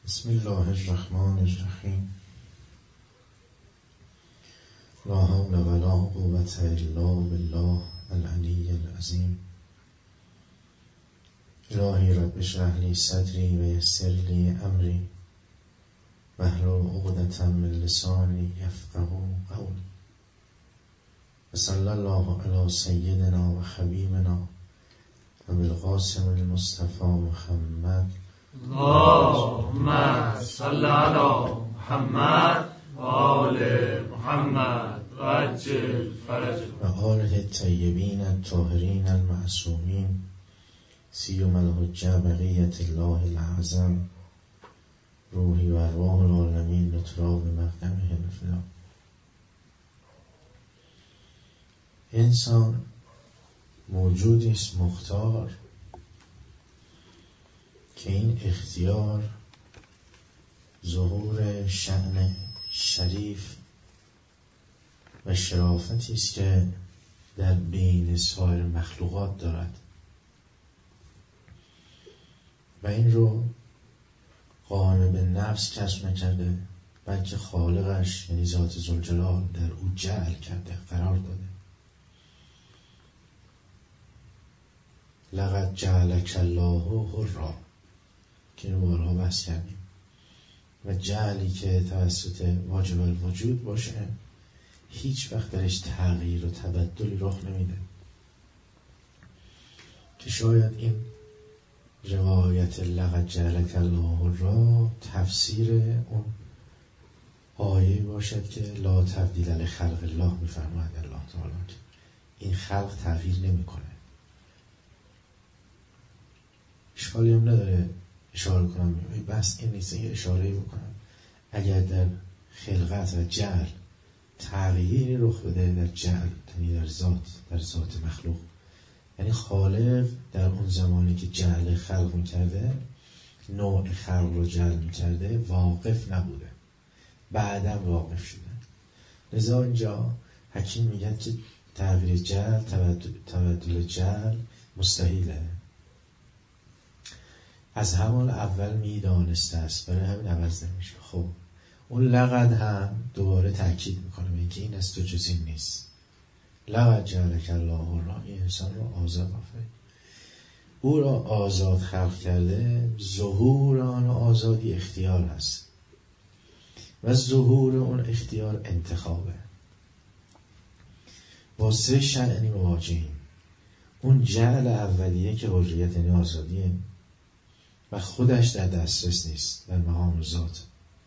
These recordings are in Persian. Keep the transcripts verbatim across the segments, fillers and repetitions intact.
بسم الله الرحمن الرحیم. لا حول ولا قوة الا بالله العلی العظیم. الهی رب اشرح لی صدری و یسر لی امری واحلل عقدة من لسانی یفقهوا قولی. و صلی الله علی سیدنا و حبیبنا و بالقاسم المصطفى محمد. اللهم صل علی محمد و آل محمد و عجل فرجه و آله الطیبین الطاهرین المعصومین سیما الحجة بقیة الله الأعظم روحی و ارواح العالمین لتراب مقدمه الفدا. انسان موجودی است مختار که این اختیار ظهور شأن شریف و شرافتی است که در بین سایر مخلوقات دارد و این رو قائم به نفس کسب نکرده، بلکه خالقش یعنی ذات ذوالجلال در او جعل کرده، قرار داده. لقد جعلک الله حرا که این بارها بحث کردیم. و جعلی که توسط واجب الوجود باشه هیچ وقت درش تغییر و تبدلی رخ نمیده، که شاید این روایت لقد جعلک الله را تفسیر اون آیه باشد که لا تبدیل لخلق الله میفرماید الله تعالی که این خلق تغییر نمیکنه. اشکالی هم نداره اشاره کنم، بس این نیست، یه اشاره بکنم. اگر در خلقت و جعل تغییری رخ بده، در جعل یعنی در ذات، در ذات مخلوق، یعنی خالق در اون زمانی که جعل خلق میکرده، نوع خلق رو جعل میکرده، واقف نبوده، بعدا واقف شده. لذا اینجا حکیم میگن که تغییر جعل، تبدل, تبدل جعل مستحیله. از همان اول میدانسته است، برای همین عوض نمیشه. خب اون لقد هم دوباره تأکید میکنه میگه این از تو جز این نیست. لقد جعلک الله را، این انسان را آزاد آفرید، او را آزاد خلق کرده. ظهور آن آزادی اختیار هست و ظهور اون اختیار انتخابه. با سه شأنی مواجهیم. اون جعل اولیه که حریت یعنی آزادیه و خودش در دسترس نیست، در مقام ذات.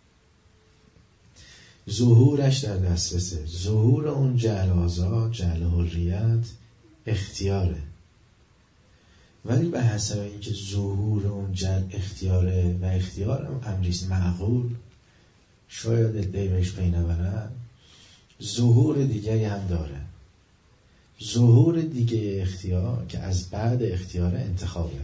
ظهورش در دسترسه. ظهور اون جعل آزاد، جعل حریت اختیاره، ولی به حسب اینکه ظهور اون جعل اختیاره و اختیار هم امریست معقول، شاید ادعی بهش پی نبرن، ظهور دیگری هم داره. ظهور دیگه اختیار که از بعد اختیار انتخابه.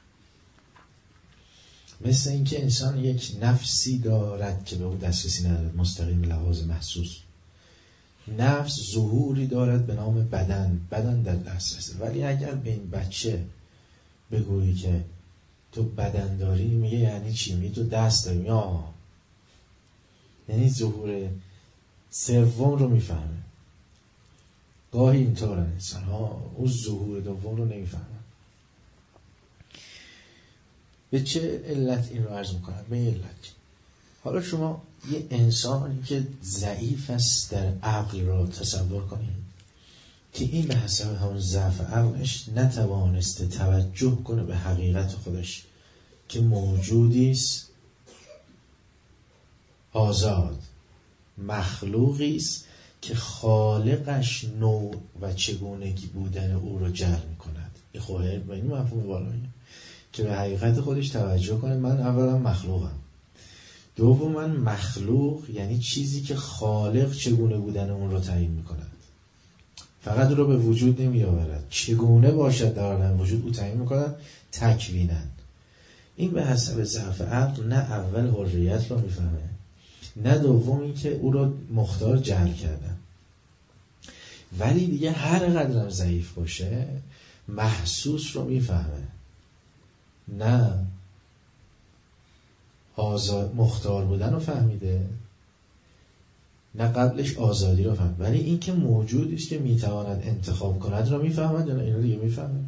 مثل اینکه انسان یک نفسی دارد که به او دسترسی ندارد، مستقیم لحاظ محسوس. نفس ظهوری دارد به نام بدن، بدن در دسترسه. ولی اگر به این بچه بگویی که تو بدن داری، میگه یعنی چی؟ میگه تو دست داری. یا یعنی ظهور سوم رو میفهمه. گاهی اینطورن انسان ها، اون ظهور دوم رو نمیفهمه. به چه علت این رو عرض میکنم؟ به علت حالا شما یه انسانی که ضعیف است در عقل را تصور کنید که این به حسب همون ضعف عقلش نتوانسته توجه کنه به حقیقت خودش که موجودی است آزاد، مخلوقی است که خالقش نوع و چگونگی بودن او رو جعل میکند. این خوهر و این مفهوم بالاییه که به حقیقت خودش توجه کنه. من اولا مخلوقم، دوم من مخلوق یعنی چیزی که خالق چگونه بودن اون رو تعیین میکند، فقط او رو به وجود نمی آورد، چگونه باشد در عالم وجود او تعیین میکند تکویناً. این به حسب ضعف عقل نه اول حریت رو میفهمه، نه دوم این که او رو مختار جعل کردن. ولی دیگه هر قدرم ضعیف باشه محسوس رو میفهمه، نه آزاد مختار بودن رو فهمیده، نه قبلش آزادی رو فهمید. ولی این که موجودی است که میتواند انتخاب کند رو میفهمد یا نه؟ اینو دیگه میفهمه.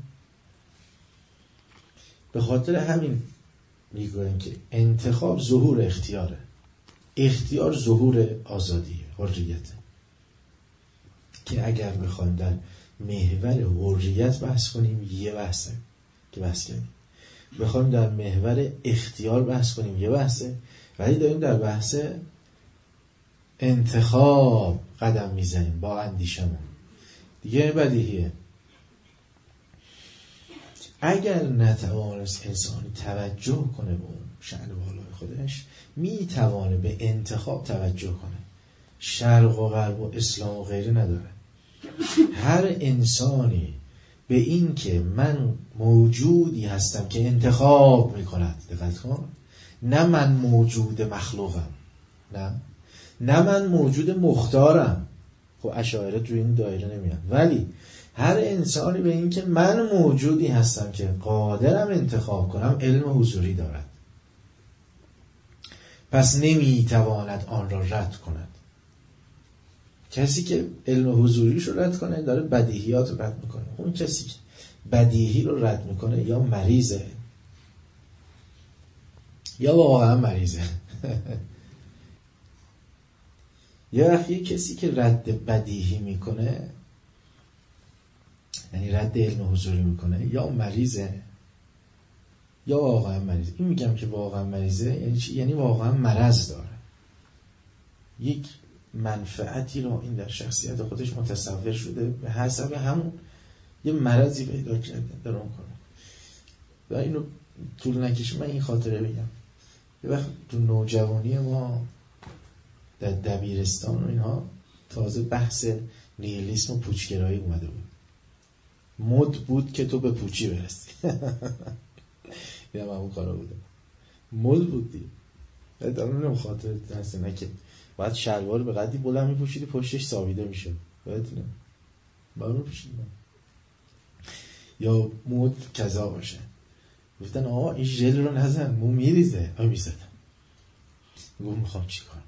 به خاطر همین میگویم که انتخاب ظهور اختیاره، اختیار ظهور آزادیه، حریته. که اگر بخوایم در محور حریت بحث کنیم یه بحثه که بحث کردیم، بخوایم در محور اختیار بحث کنیم یه بحثه، ولی داریم در بحث انتخاب قدم میزنیم با اندیشمون دیگه. بدیهیه اگر نتوانست انسانی توجه کنه به اون شأن بالای خودش، میتوانه به انتخاب توجه کنه. شرق و غرب و اسلام و غیره نداره. هر انسانی به این که من موجودی هستم که انتخاب میکند، دقت کن، نه من موجود مخلوقم، نه نه من موجود مختارم. خب اشاعره تو این دایره نمیان. ولی هر انسانی به این که من موجودی هستم که قادرم انتخاب کنم علم حضوری دارد، پس نمیتواند آن را رد کند. کسی که علم حضوریش رو رد کنه داره بدیهیات رو رد میکنه. اون کسی که بدیهی رو رد میکنه یا مریضه یا واقعا مریضه. یا وقتی کسی که رد بدیهی میکنه، یعنی رد علم حضوری میکنه، یا مریضه یا واقعا مریضه. این میگم که واقعا مریضه یعنی چی؟ یعنی واقعا مرض داره، یک منفعتی رو این در شخصیت خودش متصور شده، به حسب همون یه مرضی پیدا کرده داره اون کنه. و اینو طول نکشه من این خاطره بگم. یه وقت تو نوجوانی ما در دبیرستان و اینها تازه بحث نیهیلیسم و پوچگرایی اومده بود. مد بود که تو به پوچی برسی. اینم همون کارا بوده. مد بود دی. دارم نمیم خاطره هسته نه که باید شلوار به قدری بلند میپوشیدی پشتش ثابته میشه. باید اینه باید میپوشیدی. یا مد کذا باشه. گفتن آقا این ژل رو نزن مو میریزه. آی میزدم. گفت میخوام چی کنم.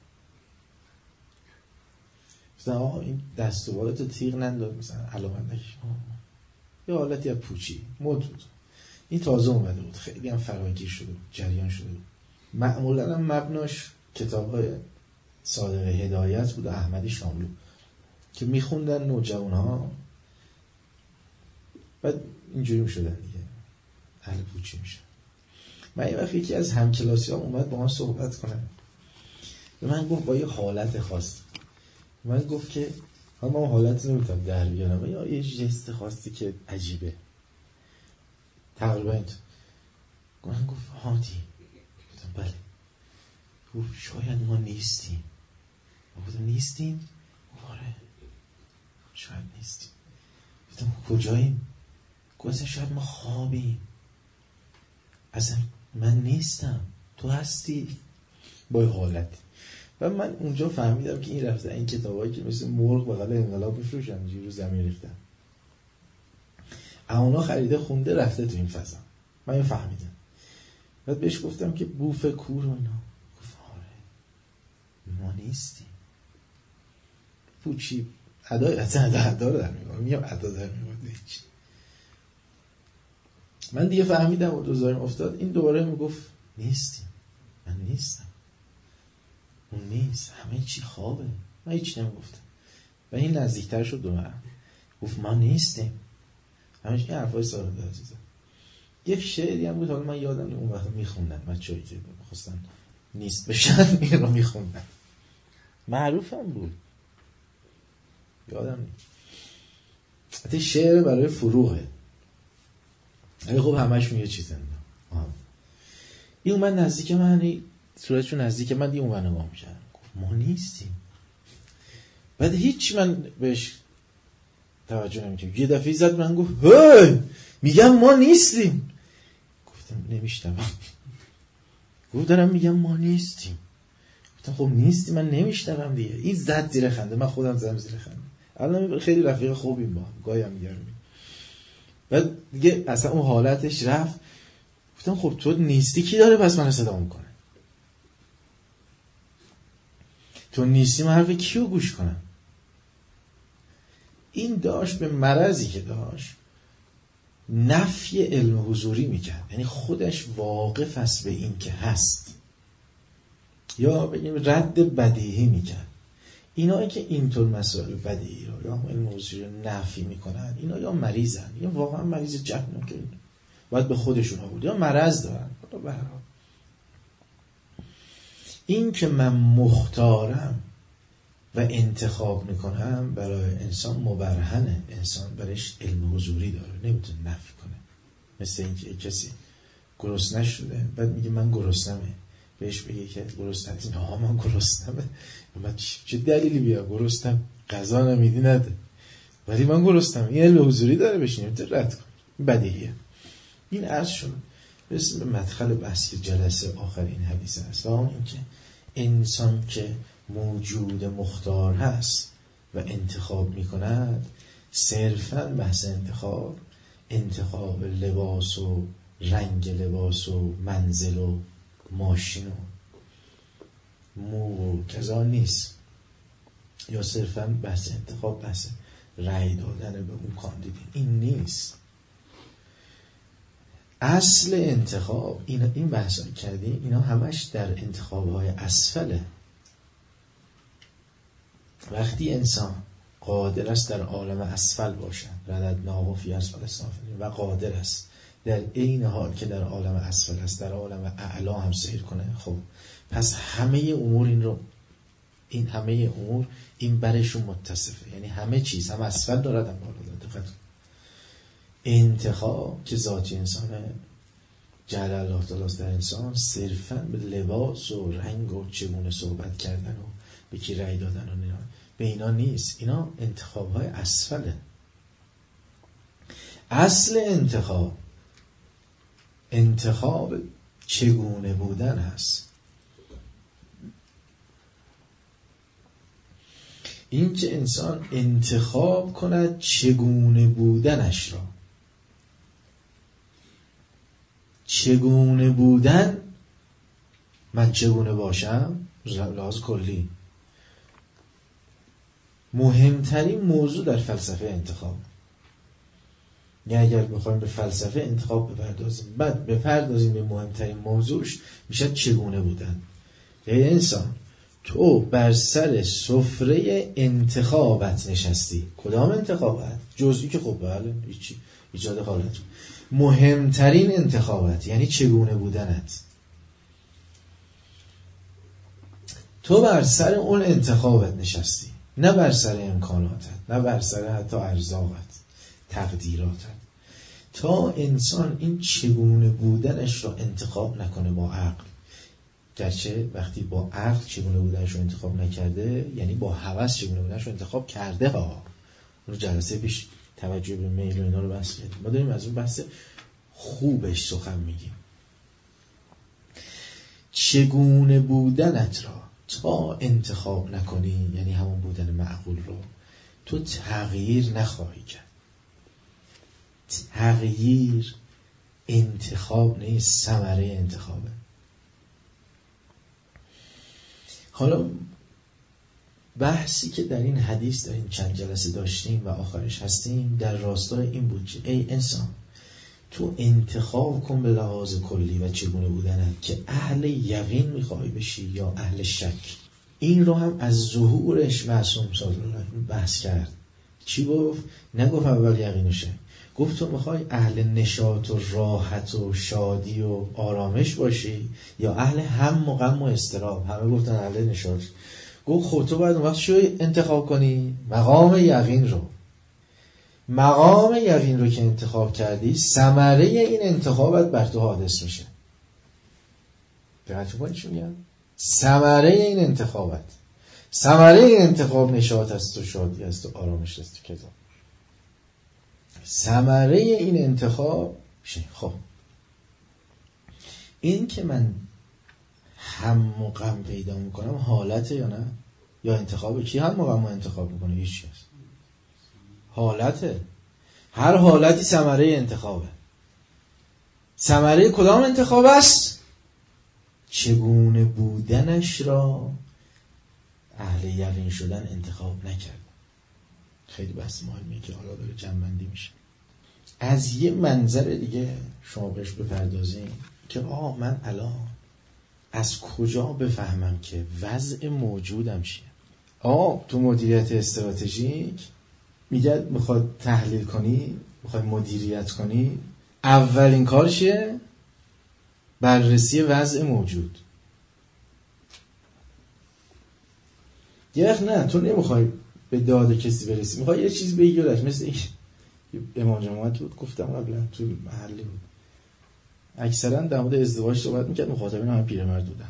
گفتن آقا این دستوالتو تیغ ننداز مثلا علامت نکش. یه حالتی از پوچی مد بود. این تازه اومده بود، خیلی هم فراگیر شده بود، جریان شده بود. معمولا هم مبناش کتاب‌های صادق هدایت بود و احمدی شاملو که میخوندن نوجوان ها، بعد اینجوری میشدن دیگه، اهل پوچی میشن. من یه وقت یکی از همکلاسی ها اومد با من صحبت کنه، به من گفت با یه حالت خاص، من گفت که اما حالت نمیتونم در بیارم یا یه جست خاصی که عجیبه تقریبا این. من گفت هادی، گفتم بله. گفت شاید ما نیستیم. گفتم نیستیم؟ آره شاید نیستیم. گفتم کجاییم؟ گفتم شاید ما خوابیم، اصلا من نیستم تو هستی. با حالتی. و من اونجا فهمیدم که این رفته این کتابایی که مثل مرغ بغل انقلاب میفروشن اینجوری رو زمین ریختن، اونا خریده خونده رفته تو این فضا. من این فهمیدم. بعد بهش گفتم که بوف کور و اینا. گفت آره ما نیستیم. پوچی ادای اصلا ادا رو در میگم میگم ادا در میگم هیچ. من دیگه فهمیدم و دوزاریم افتاد. این دوباره میگفت نیستیم، من نیستم، اون نیست، همه چی خوابه. من هیچ نمیگفتم و این نزدیکتر شد دو من گفت ما نیستیم. همش این حرفای ساده عزیزم. یک شعری هم بود حالا من یادم اون وقت میخوندن بچه‌ای که می‌خواستن نیست بشن این رو میخوندن، معروفم بود یادم نیست. حتی شعر برای فروغه اگه خب همش میگه چیز نمیدونم. این اومد نزدیک من، صورتشو نزدیک من، دیگه اون نگاه می‌کرد. گفت ما نیستیم. بعد هیچ من بهش توجه نمی‌کردم. یه دفعه زد من گفت هی میگم ما نیستیم. گفتم نمیشتم. گفت دارم میگم ما نیستیم. گفتم خب نیستی من نمیشتم دیگه. این زد زیر خنده، من خودم زدم زیر خنده. الان خیلی رفیق خوبیم با هم، گاهی هم میگردیم. بعد دیگه اصلا اون حالتش رفت. گفتم خب تو نیستی کی داره پس منو صدا میکنه؟ تو نیستی من حرف کیو گوش کنم؟ این داشت به مرضی که داشت نفی علم حضوری میکرد، یعنی خودش واقف است به این که هست، یا بگیم رد بدیهی میکرد. اینایی که اینطور مسائل بدیهی رو یا علم حضوری رو نفی میکنن، اینا یا مریضن یا واقعا مریض جهنم که باید به خودشون ها بود، یا مرض دارن. این که من مختارم و انتخاب میکنم برای انسان مبرهنه، انسان برایش علم حضوری داره، نمیتونه نفی کنه. مثل اینکه کسی گرسنه شده بعد میگه من گرسنمه، بهش بگه که گرسنه نه من گرسنمه، من چه دلیلی بیا گرسنم، غذا نمیدی نده ولی من گرسنم، این علم حضوری داره، بهش نمیتونه رد کنه، بدیهیه. این عرض شد برسیم به مدخل بحث که جلسه آخر این حدیث هست، این که انسان که موجود مختار هست و انتخاب می کند، صرفاً بحث انتخاب انتخاب لباس و رنگ لباس و منزل و ماشین و مو و کذا نیست، یا صرفاً بحث انتخاب بحث رأی دادن به اون کاندید، این نیست. اصل انتخاب این این بحثا کردیم، اینا همش در انتخاب‌های اسفله. وقتی انسان قادر است در عالم اسفل باشد، رددناه فی اسفل السافلین، و قادر است در عین حال که در عالم اسفل است در عالم اعلا هم سیر کنه، خب پس همه امور این رو این همه امور این برشون متصفه، یعنی همه چیز هم اسفل دارد هم بالا دارد. دقت انتخاب که ذاتی انسانه، جعل الله تعالی در انسان، صرفاً به لباس و رنگ و چگونه صحبت کردن و به کی رأی دادن و اینا به اینا نیست. اینا انتخاب‌های اسفله. اصل انتخاب انتخاب چگونه بودن هست. این که انسان انتخاب کند چگونه بودنش را. چگونه بودن، من چگونه باشم لحاظ کلی مهمترین موضوع در فلسفه انتخاب. یعنی اگر بخوایم به فلسفه انتخاب بپردازیم بعد بپردازیم به مهمترین موضوعش، میشه چگونه بودن. ای انسان تو بر سر سفره انتخابت نشستی. کدام انتخابت؟ جزئی که خب بله هیچی ایجاد حالت. مهمترین انتخابت یعنی چگونه بودنت. تو بر سر اون انتخابت نشستی، نه بر سر امکاناتت، نه بر سر حتی ارزاقت، تقدیراتت. تا انسان این چگونه بودنش رو انتخاب نکنه با عقل، گرچه وقتی با عقل چگونه بودنش رو انتخاب نکرده یعنی با هوس چگونه بودنش رو انتخاب کرده ها. اون جلسه پیش توجه به میل و اینا رو بحث کردیم. ما داریم از اون بحث خوبش سخن میگیم. چگونه بودنت را تا انتخاب نکنی، یعنی همون بودن معقول رو، تو تغییر نخواهی کرد. تغییر انتخاب نیست، ثمره انتخابه. حالا بحثی که در این حدیث در این چند جلسه داشتیم و آخرش هستیم در راستای این بود که ای انسان تو انتخاب کن به لحاظ کلی و چگونه بودنت که اهل یقین میخوای بشی یا اهل شک. این رو هم از ظهورش معصوم صلی الله علیه و بحث کرد. چی گفت؟ نگفت اول یقین و شک، گفت تو میخوای اهل نشاط و راحت و شادی و آرامش باشی یا اهل هم و غم و اضطراب. همه گفتن اهل نشاط. گفت خود تو باید اون وقت شو انتخاب کنی؟ مقام یقین رو. مقام یقین رو که انتخاب کردی، ثمره این انتخابت بر تو حادث میشه. دقت کنید چی میگم؟ ثمره این انتخابت، ثمره این انتخاب نشاط است و شادی است و آرامش است و کذا. ثمره این انتخاب میشه. خب این که من هم و غم پیدا میکنم حالته یا نه؟ یا انتخاب؟ کی هم و غم رو انتخاب میکنه؟ هیچ چیز. حالته. هر حالتی ثمره انتخابه. ثمره کدام انتخاب است؟ چگونه بودنش را اهل یقین شدن انتخاب نکرد. خیلی بحث مهمیه که حالا داره جمع‌بندی میشه. از یه منظر دیگه شما بهش بپردازیم که آه من الان از کجا بفهمم که وضع موجودم چیه؟ آه تو مدیریت استراتژیک میگه میخواد تحلیل کنی، میخواد مدیریت کنی، اولین کار چیه؟ بررسی وضع موجود. یه وقت نه تو نمیخوای به داد کسی برسی، میخوای یه چیز بگیرش. مثل این امام جماعت بود، گفتم قبلا تو محلی بود، اکثرا در مورد ازدواج صحبت میکرد، مخاطبین همه پیرمرد بودن.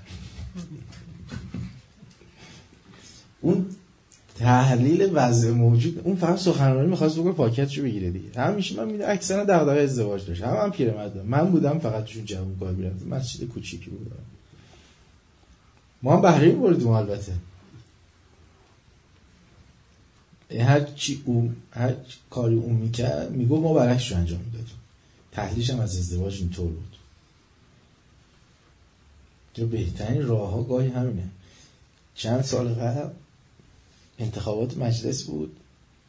اون تحلیل وضع موجود، اون فقط سخنرانی میخواست بگه پاکتشو بگیره دیگه. همیشه من میدونم اکثرا دغدغه ازدواج داشت، همه هم پیرمرد بودن. من بودم فقط توشون جوون کار میرفتم، مسجد کوچیکی بود. ما هم بهره می‌بردیم البته. هر چی اون هر کاری اون میکرد میگو ما برعکسش رو انجام میدادیم. تحلیلش هم از ازدواج اینطور بود که بهترین راه ها گاهی همینه. چند سال قبل انتخابات مجلس بود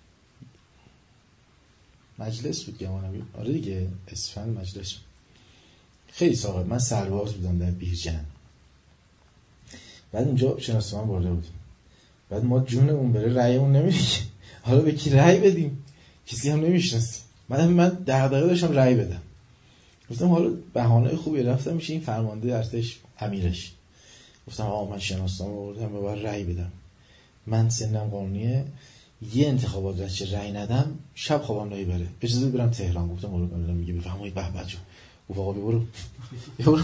مجلس بود گمانم، آره دیگه اسفند مجلس بود. خیلی سال من سرباز بودم در بیرجن، بعد اونجا شناسنامه برده بودیم، بعد ما جونمون بره رأیمون نمیره، حالا به کی رأی بدیم؟ کسی هم نمیشناسیم. من من دغدغه داشتم رأی بدم، گفتم حالا بهانه خوبی رفتم میشه این فرمانده ارتش امیرش، گفتم آقا من شناسنامه بردم و باید رأی بدم، من سنم قانونیه، یه انتخابات بچه رأی ندم شب خوابم نمیبره، اجازه برم تهران. گفتم برو. کاملا میگه بفرمایید به بچه. گفت آقا برو برو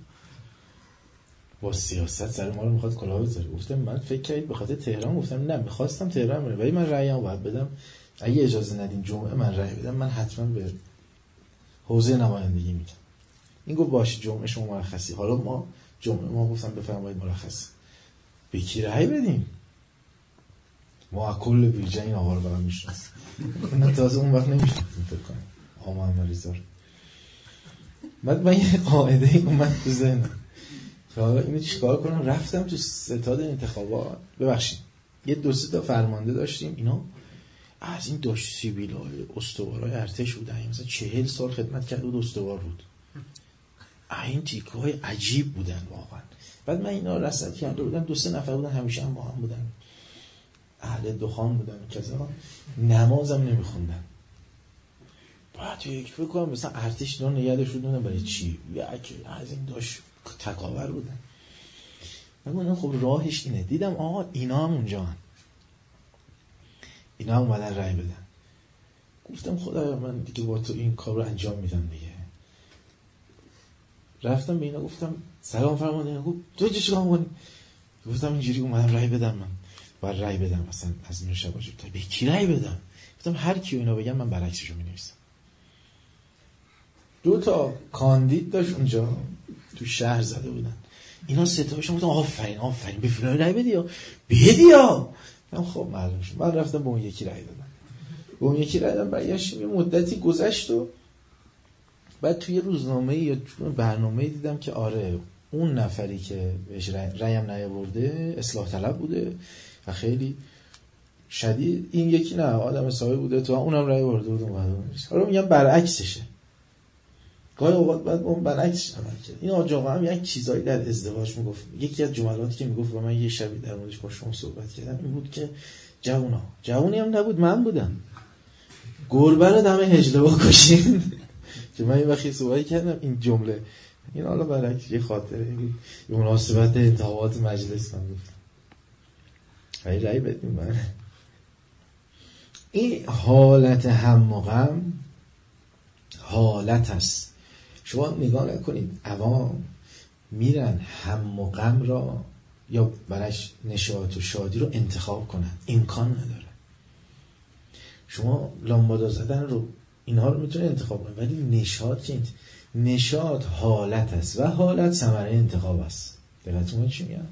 با سیاست سر ما رو میخواد کلاه بذاره. گفتم من فکر کردید به خاطر تهران؟ گفتم نه میخواستم تهران بره ولی من رأیمو باید بدم، اگه اجازه ندین جمعه من رأی بدم من حتما به حوزه نمایندگی میدم. این گفت باشه جمعه شما مرخصی. حالا ما جمعه ما گفتم بفرمایید مرخصی، به کی رأی بدیم؟ ما کل بیرجن این آقا رو برام میشناسیم. من تازه اون وقت نمیشناختم فکر کنم آقا محمد رضا. بعد من یه قاعده ای اومد تو ذهنم که حالا اینو چیکار کنم. رفتم تو ستاد انتخابات، ببخشید یه دو سه تا فرمانده داشتیم، اینا از این داشت سیبیلای استوارای ارتش بودن، مثلا چهل سال خدمت کرده بود استوار بود. این تیکه های عجیب بودن واقعا. بعد من اینا رصد کرده بودم، دو سه نفر بودن همیشه هم با هم بودن، اهل دخان بودن کذا، نمازم نمیخوندن. بعد یک فکر کنم مثلا ارتش اینا نگهداشت بودن برای چی؟ یک از این داشت تکاور بودن. من گفتم خب راهش اینه. دیدم آقا اینا هم اونجا هن. اینا هم اومدن رای بدن. گفتم خدایا من دیگه با تو این کار رو انجام میدم دیگه. رفتم به اینا گفتم سلام فرمانده. گفت تو چه کار می‌کنی؟ گفتم اینجوری اومدم رای بدم، من باید رای بدم مثلا از این شباجو. تا به کی رای بدم؟ گفتم هر کی اینا بگم من برعکسشو می‌نویسم. دو تا کاندید داشت اونجا تو شهر زده بودن، اینا سه تاشون گفتم آفرین آفرین به فلان رای بدی یا بدی یا. من خب معلوم شد. من رفتم به اون یکی رای دادم، به اون یکی رای دادم. برگشتیم یه مدتی گذشت و بعد توی روزنامه یا برنامه دیدم که آره اون نفری که بهش رایم نیاورده اصلاح طلب بوده و خیلی شدید، این یکی نه آدم صاحب بوده تو اونم رای آورده بود. حالا میگم برعکسشه، گاهی اوقات بعد اون برعکسش عمل کرد. این آقا هم یک چیزایی در ازدواج میگفت. یکی از جملاتی که میگفت و من یه شبی در موردش با شما صحبت کردم این بود که جوونا، جوونی هم نبود من بودم، گربه رو دم هجله بکشین. که من این وقتی صحبت کردم این جمله، این حالا برعکس یه خاطره یه مناسبت انتخابات مجلس من گفتم رای رای بدیم. من این حالت هم و غم حالت است. شما نگاه نکنید عوام میرن هم و غم را یا برش نشاط و شادی رو انتخاب کنن، امکان نداره. شما لامبادا زدن رو اینها رو میتونه انتخاب کنن ولی نشاط که نشاط حالت است و حالت ثمره انتخاب است. دقیقتون چی میگم؟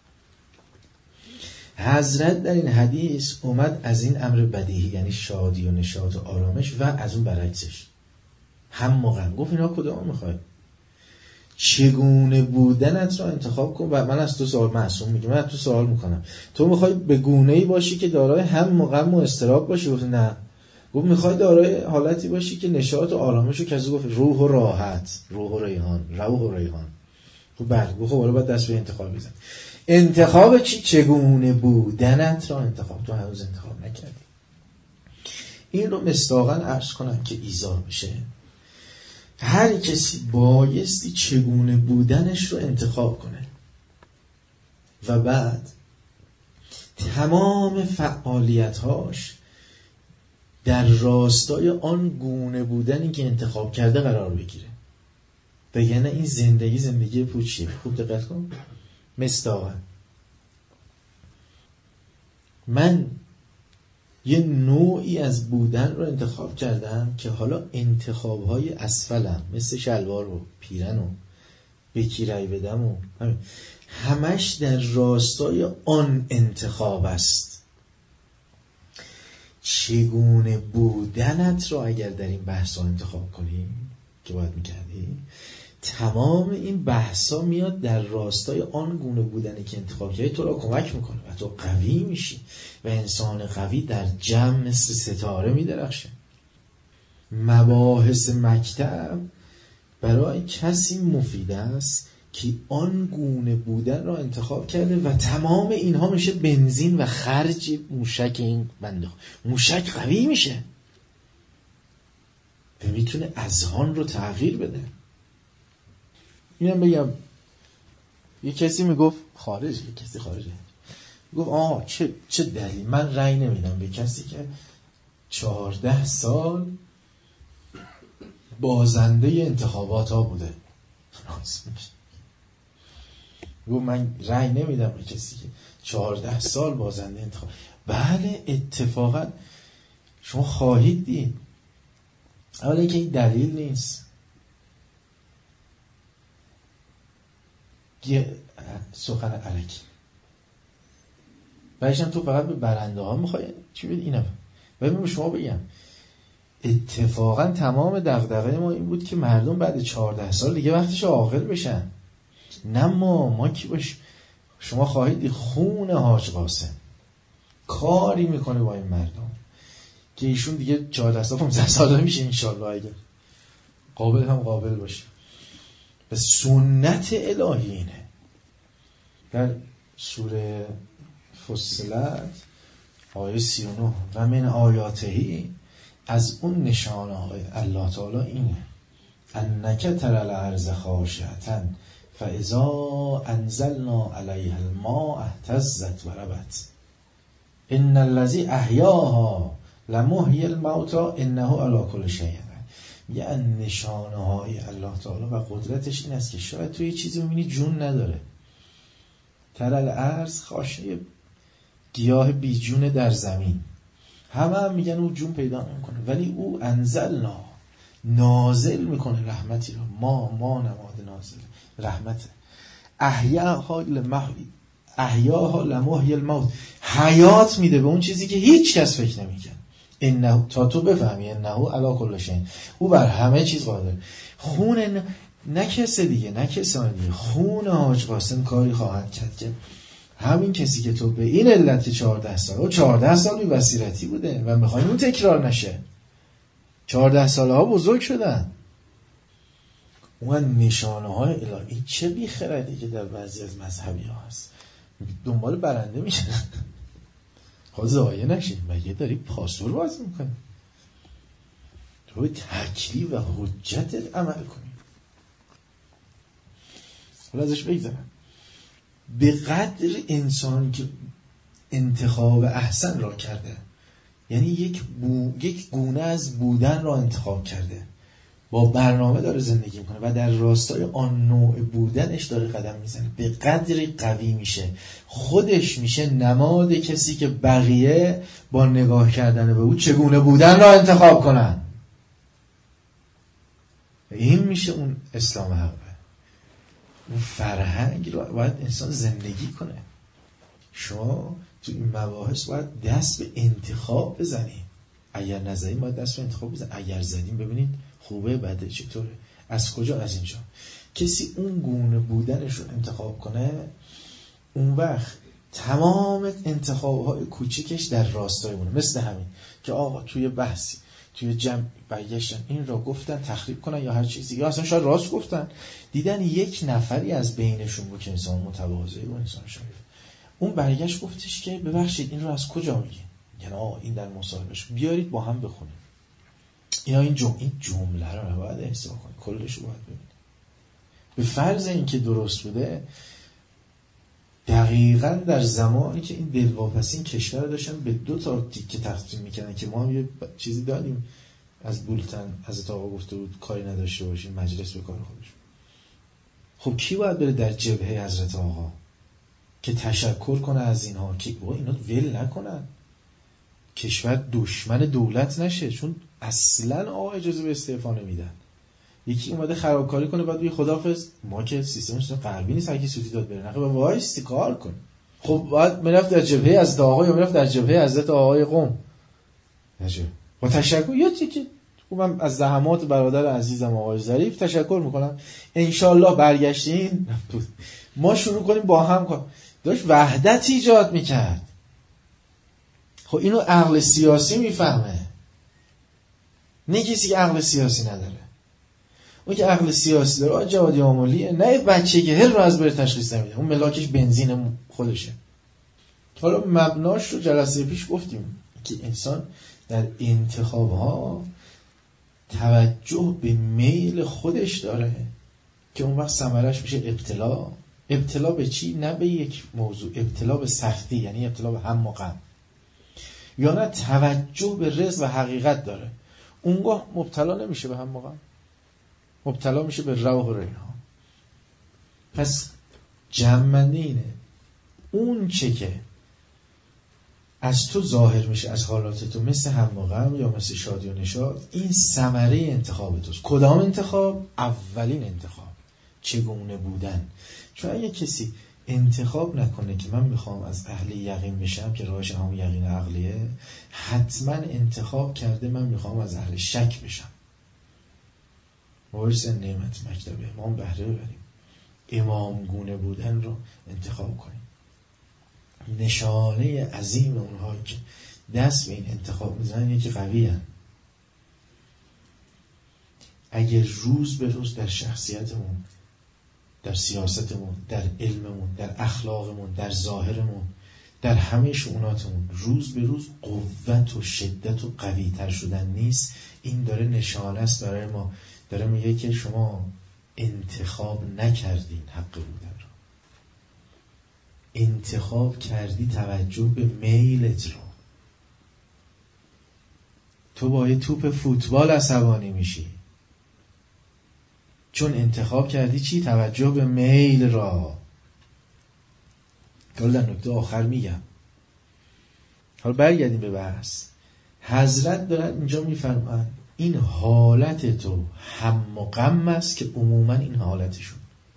حضرت در این حدیث اومد از این امر بدیهی یعنی شادی و نشاط و آرامش و از اون برعکسش هم و غم گفت اینا کدوم میخوای؟ چگونه بودنت رو انتخاب کن. و من از تو سوال معصوم میگم، من از تو سوال میکنم، تو میخوای به گونه‌ای باشی که دارای هم غم و اضطراب باشی؟ گفت نه. گفت میخوای دارای حالتی باشی که نشاط و آرامش و کسی گفت روح و راحت، روح و ریحان، روح و ریحان. خب بله. گفت خب حالا باید دست به انتخاب بزن. انتخاب چی؟ چگونه بودنت رو انتخاب. تو هنوز انتخاب نکردی. این رو مصداقاً عرض کنم که ایضاح بشه. هر کسی بایستی چگونه بودنش رو انتخاب کنه و بعد تمام فعالیت‌هاش در راستای آن گونه بودنی که انتخاب کرده قرار بگیره. بگنه این زندگی زندگی پوچیه. خوب دقت کن. مصداقاً من یه نوعی از بودن رو انتخاب کردم که حالا انتخاب‌های اسفلم مثل شلوار و پیرن و بکیرای بدم و همین همش در راستای آن انتخاب است. چگونه بودنت رو اگر در این بحثا انتخاب کنی که باید میکردی، تمام این بحثا میاد در راستای آن گونه بودنی که انتخاب کردی تو رو کمک میکنه و تو قوی میشی و انسان قوی در جمع مثل ستاره میدرخشه. مباحث مکتب برای کسی مفید است که آن گونه بودن را انتخاب کرده و تمام اینها میشه بنزین و خرج موشک این بنده. موشک قوی میشه و میتونه اذهان رو تغییر بده. اینم بگم یه کسی میگفت خارج، یه کسی خارجه گفت آه چه چه دلیل من رأی نمیدم به کسی که چهارده سال بازنده انتخابات ها بوده. گفت من رأی نمیدم به کسی که چهارده سال بازنده انتخاب. بله اتفاقا شما خواهید دید. اولا که این دلیل نیست، یه سخن الکی. بعدشم تو فقط به برنده ها میخوای چی بدی؟ اینم ببین شما بگم اتفاقا تمام دغدغه ما این بود که مردم بعد چهارده سال دیگه وقتش عاقل بشن. نه ما ما کی باش. شما خواهید خون حاج قاسم کاری میکنه با این مردم که ایشون دیگه چهارده سال پانزده ساله میشه انشالله اگر قابل هم قابل باشه. به سنت الهی اینه. در سوره فصلت آیه سی و نه و من آیاتهی، از اون نشانه های الله تعالی اینه انک تر الارض خاشعة فاذا انزلنا علیها الماء اهتزت و ربت ان الذی احیاها لمحیی الموتی انه علی کل شیء. یه نشانه های الله تعالی و قدرتش این است که شاید تو یه چیزی میبینی جون نداره. تر الارض خاشعه، گیاه بی جون در زمین، همه هم میگن او جون پیدا نمیکنه، ولی او انزلنا نازل میکنه رحمتی رو. ما ما نماد نازل رحمت. احیاها لمحی احیاها لمحی الموت، حیات میده به اون چیزی که هیچ کس فکر نمیکنه. انه تا تو بفهمی انه علی کل شیء، او بر همه چیز قادر. خون نه, نه کس دیگه نه کسان دیگه، خون حاج قاسم کاری خواهد کرد که همین کسی که تو به این علت که چهارده سال و چهارده سال بی بصیرتی بوده و میخوایم اون تکرار نشه. چهارده ساله ها بزرگ شدن. اون نشانه های الهی چه بی خردی که در بعضی از مذهبی ها هست، دنبال برنده میشن. خود ضایع نشید مگه داری پاسور باز میکنی؟ تو تکلیف و حجتت عمل کنی. حالا ازش بگذارم. به قدر انسانی که انتخاب احسن را کرده، یعنی یک, بو، یک گونه از بودن را انتخاب کرده، با برنامه داره زندگی میکنه و در راستای آن نوع بودنش داره قدم میزنه، به قدری قوی میشه، خودش میشه نماد کسی که بقیه با نگاه کردن به او چگونه بودن را انتخاب کنن. این میشه اون اسلام حقه. اون فرهنگ رو باید انسان زندگی کنه. شما تو این مباحث باید دست به انتخاب بزنید. اگر نزدیم باید دست به انتخاب بزنید. اگر زدیم ببینید خوبه بده چطوره، از کجا، از اینجا. کسی اون گونه بودنش رو انتخاب کنه، اون وقت تمام انتخاب‌های کوچیکش در راستای اونه. مثل همین که آقا توی بحثی توی جمع برگشتن این را گفتن تخریب کنن یا هر چیزی، یا اصلا شاید راست گفتن، دیدن یک نفری از بینشون بود که انسان متواضعی و انسان شریف، اون برگشت گفتش که ببخشید این رو از کجا میگین؟ یعنی آقا این در مصاحبهش بیارید با هم بخونیم. اینا این جمله این جمله رو باید احساس کنید، کلش رو باید ببینید. به فرض اینکه درست بوده، دقیقاً در زمانی که این دلواپسی کشور رو داشتن به دو تا تیکه تقسیم میکنن که ما هم یه چیزی دادیم از بولتن، از آقا گفته بود کاری نداشته باشیم، مجلس به کار خودش. خب کی باید بره در جبهه حضرت آقا که تشکر کنه از اینها که با اینا ول نکنن، کشور دشمن دولت نشه، چون اصلا آقا اجازه به استعفا نمیدن. یکی اومده خرابکاری کنه بعد بگه خداحافظ، ما که سیستمش غربی نیست هرکی سوتی داد بره، نه وایستی کار کن. خب باید میرفت در جبهه از آقا یا میرفت در جبهه حضرت آقای قم. نشه با تشکر یا چی. من از زحمات برادر عزیزم آقای ظریف تشکر میکنم، انشالله برگشتین ما شروع کنیم با هم کار. داشت وحدت ایجاد میکرد. خب اینو عقل سیاسی میفهمه، نه کسی که عقل سیاسی نداره. اون که عقل سیاسی داره جوادی آمولیه، نه بچه که هل رو از بره تشخیص نمیده، اون ملاکش بنزین خودشه. حالا مبناش رو جلسه پیش گفتیم که انسان در انتخاب‌ها توجه به میل خودش داره که اون وقت ثمرش میشه ابتلا. ابتلا به چی؟ نه به یک موضوع، ابتلا به سختی، یعنی ابتلا به هم و غم، یا نه توجه به رزق و حقیقت داره، اونگاه مبتلا نمیشه به هم و غم، مبتلا میشه به روح و ریحان. پس جمعنده اینه اون چه که از تو ظاهر میشه از حالات تو، مثل هم و غم یا مثل شادی و نشاط، این ثمره انتخاب توست. کدام انتخاب؟ اولین انتخاب، چگونه بودن. چون اگه کسی انتخاب نکنه که من میخوام از اهل یقین بشم که راهش همون یقین عقلیه، حتما انتخاب کرده من میخوام از اهل شک بشم. وارث نعمت مکتب امام بهره ببریم، امام گونه بودن رو انتخاب کنیم. نشانه عظیم اونهایی که دست به این انتخاب میزنن یکی قوی هن. اگر روز به روز در شخصیتمون، در سیاستمون، در علممون، در اخلاقمون، در ظاهرمون، در همه شؤوناتمون روز به روز قوت و شدت و قوی تر شدن نیست، این داره نشانه است برای ما، داره میگه که شما انتخاب نکردین حق بودن رو، انتخاب کردی توجه به میلت رو. تو با یه توپ فوتبال عصبانی میشی چون انتخاب کردی چی؟ توجه به میل را. حالا در نکته آخر میگم، حالا برگردیم به بحث. حضرت دارن اینجا میفرمان این حالت تو هم و غم است که عموما این حالتشون،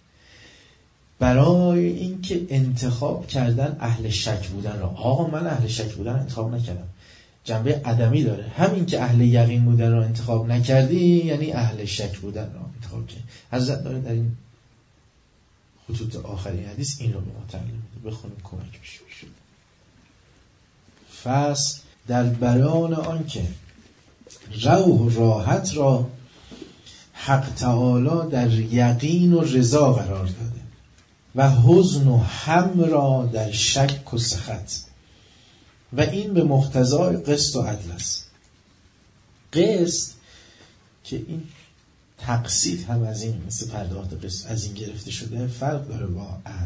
برای اینکه انتخاب کردن اهل شک بودن را. آقا من اهل شک بودن انتخاب نکردم، جنبه عدمی داره. همین که اهل یقین بودن را انتخاب نکردی یعنی اهل شک بودن را انتخاب کردی. حضرت داره در این خطوط آخری حدیث این رو به ما تعلیم میده. بخونیم کمک بشه. فصل در بیان آن که روح و راحت را حق تعالی در یقین و رضا قرار داده و حزن و هم را در شک و سخط، و این به مقتضای قسط و عدل است. قسط که این تقسیط هم از این مثل پرداخت قسط از این گرفته شده، فرق داره با عدل.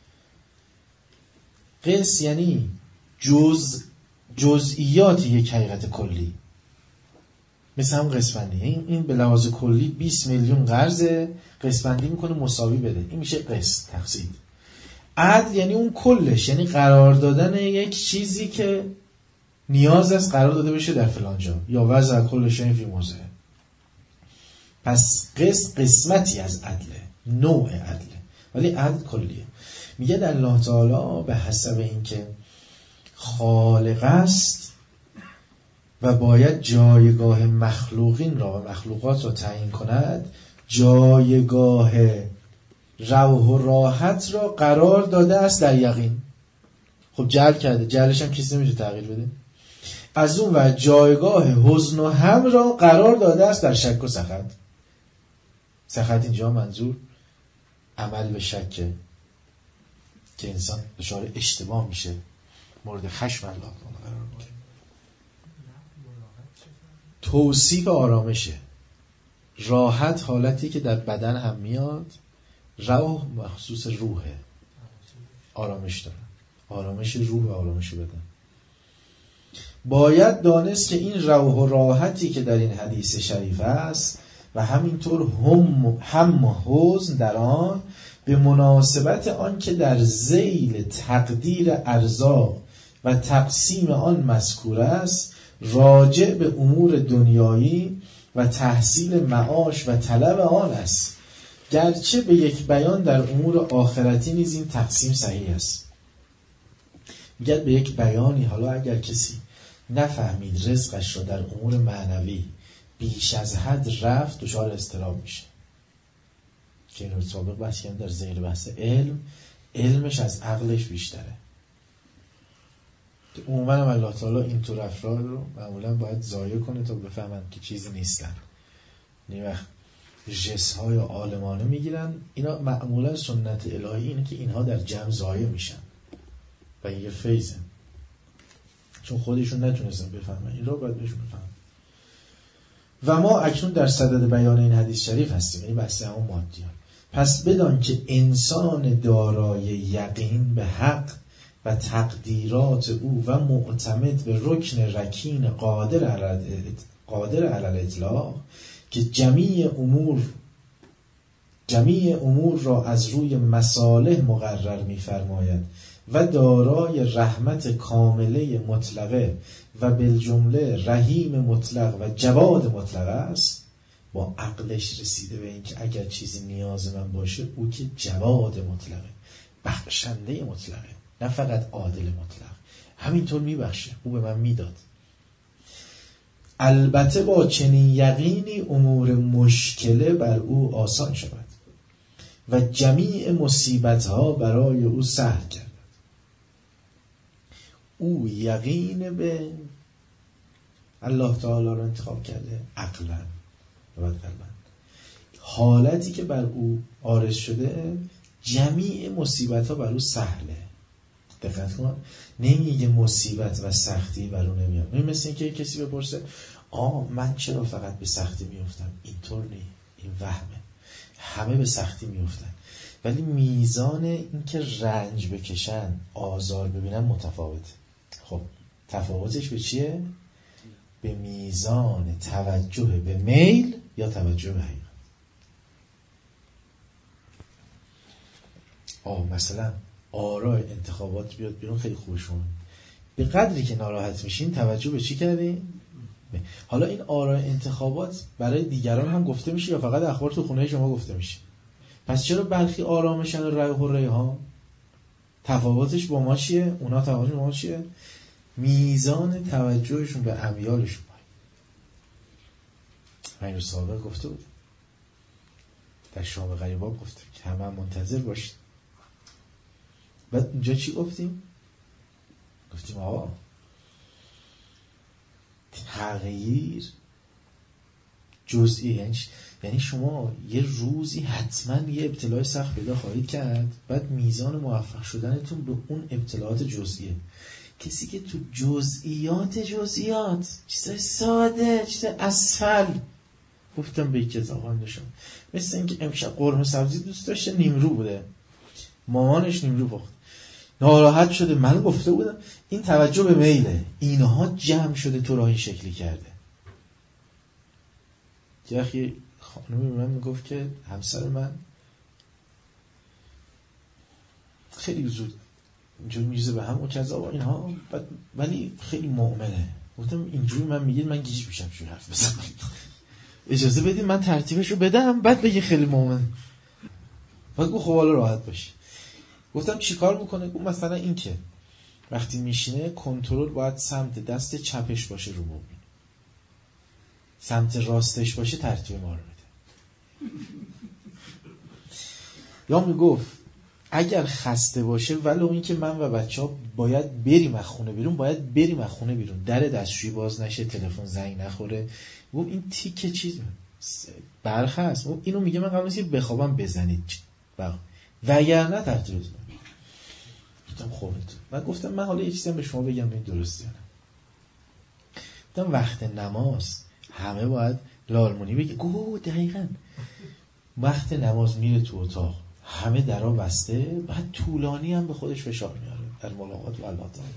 قسط یعنی جز جزئیات یک حقیقت کلی، مثل هم قسمندی. این این به لحاظ کلی بیست میلیون قرض قسمندی میکنه مساوی بده، این میشه قسط تقسیط. عدل یعنی اون کلش، یعنی قرار دادن یک چیزی که نیاز است قرار داده بشه در فلان جا، یا وضع کلش این فی موضع. پس قسط قسمتی از عدله، نوع عدله، ولی عدل کلیه. میگه در الله تعالی به حسب اینکه خالق است و باید جایگاه مخلوقین را و مخلوقات را تعیین کند، جایگاه روح و راحت را قرار داده است در یقین. خب جعل کرده، جعلش هم کسی نمیشه تغییر بده. از اون و جایگاه حزن و هم را قرار داده است در شک و سخط. سخط اینجا منظور عمل به شکه که انسان دچار اشتباه میشه، مورد خشم الله تعالی قرار میگیره. توصیف آرامشه. راحت حالتی که در بدن هم میاد، روح مخصوص روحه، آرامش داره، آرامش روح و آرامش بدن. باید دانست که این روح و راحتی که در این حدیث شریف است و همینطور هم هم حزن در آن به مناسبت آن که در ذیل تقدیر ارزاق و تقسیم آن مذکور است، راجع به امور دنیایی و تحصیل معاش و طلب آن است، گرچه به یک بیان در امور آخرتی نیز این تقسیم صحیح است. میگه به یک بیانی، حالا اگر کسی نفهمید رزقش را در امور معنوی بیش از حد رفت، دچار اضطراب میشه. که اینو سابق بحث کردیم در ذیل بحث علم، علمش از عقلش بیشتره. عموما هم الله تعالی اینطور افراد رو معمولا باید ضایع کنه تا بفهمن که چیزی نیستن. این وقت جس های عالمانه میگیرن، اینا معمولا سنت الهی اینه که اینها در جمع ضایع میشن و این یه فیضه، چون خودشون نتونستن بفهمن این رو، باید بهشون بفهمن. و ما اکنون در صدد بیان این حدیث شریف هستیم، این بحث همون مادیان. پس بدان که انسان دارای یقین به حق و تقدیرات او و معتمد به رکن رکین قادر علی قادر علی الاطلاق که جمیع امور جمیع امور را از روی مصالح مقرر می‌فرماید و دارای رحمت کامله مطلقه و بالجمله رحیم مطلق و جواد مطلق است، با عقلش رسیده به این که اگر چیزی نیاز من باشه، او که جواد مطلقه، بخشنده مطلقه، نه فقط عادل مطلق، همینطور میبخشه، او به من میداد. البته با چنین یقینی امور مشکله بر او آسان شود و جمیع مصیبتها برای او سهل گردد. او یقین به الله تعالی را انتخاب کرده عقلا و قلبا، حالتی که بر او عارض شده جمیع مصیبتها بر او سهله. دقت کن، نمیگه مصیبت و سختی بر او نمیاد. این مثل این که کسی بپرسه آه من چرا فقط به سختی میافتم؟ اینطور نی، این وهمه، همه به سختی میافتن، ولی میزان این که رنج بکشن، آزار ببینن متفاوته. خب تفاوتش به چیه؟ به میزان توجه به میل یا توجه به حقیقت. آه مثلا آرای انتخابات بیاد بیرون، خیلی خوبه شما به قدری که ناراحت میشین توجه به چی کردین؟ حالا این آرای انتخابات برای دیگران هم گفته میشه یا فقط اخبار تو خونه شما گفته میشه؟ پس چرا برخی آرامشن و ریح و ریحان؟ تفاوتش با ما چیه؟ اونا تفاوتش با ما چیه؟ میزان توجهشون به امیالشون. من رو سابق گفته بود در شام غریباب گفتم که همه منتظر باشید. بعد اینجا چی گفتیم؟ گفتیم آقا تغییر جزئی، یعنی یعنی شما یه روزی حتما یه ابتلای سخت پیدا خواهید کرد، بعد میزان موفق شدنتون به اون ابتلاعات جزئیه. کسی که تو جزئیات جزئیات چیزای ساده، چیزای اسفل، گفتم به یک زبان نشون، مثل اینکه امشب قرمه سبزی دوست داشته، نیمرو بوده، مامانش نیمرو پخت، ناراحت شده، من گفته بودم این توجه به میله، اینها جمع شده تو راهی شکلی کرده. یه اخی خانمی من میگفت که همسر من خیلی زود اینجوری میریزه به هم و کذا و اینها، ولی خیلی مؤمنه. گفتم اینجوری من میگید من گیج میشم شو حرف بزنم، اجازه بدید من ترتیبشو بدم بعد بگی خیلی مؤمن. بعد گفت خب حالا راحت باشی. گفتم چیکار میکنه؟ گفت مثلا این که وقتی میشینه کنترل باید سمت دست چپش باشه رو موبایل، سمت راستش باشه ترتیب ما رو بده. یا میگفت اگر خسته باشه ولو این که من و بچه ها باید بریم از خونه بیرون، باید بریم از خونه بیرون، در دستشویی باز نشه، تلفن زنگ نخوره. گفت این تیکه چیز برخ هست. اینو میگه من قبل از اینکه بخوابم بزنید وگرنه ترتیب بدید. گفتم خوبت. من گفتم من حالا یه چیزی به شما بگم این درسته یا نه. گفتم وقت نماز همه باید لالمونی بگه. گو دقیقاً وقت نماز میره تو اتاق همه درا بسته، بعد طولانی هم به خودش فشار میاره در ملاقات با الله تعالی.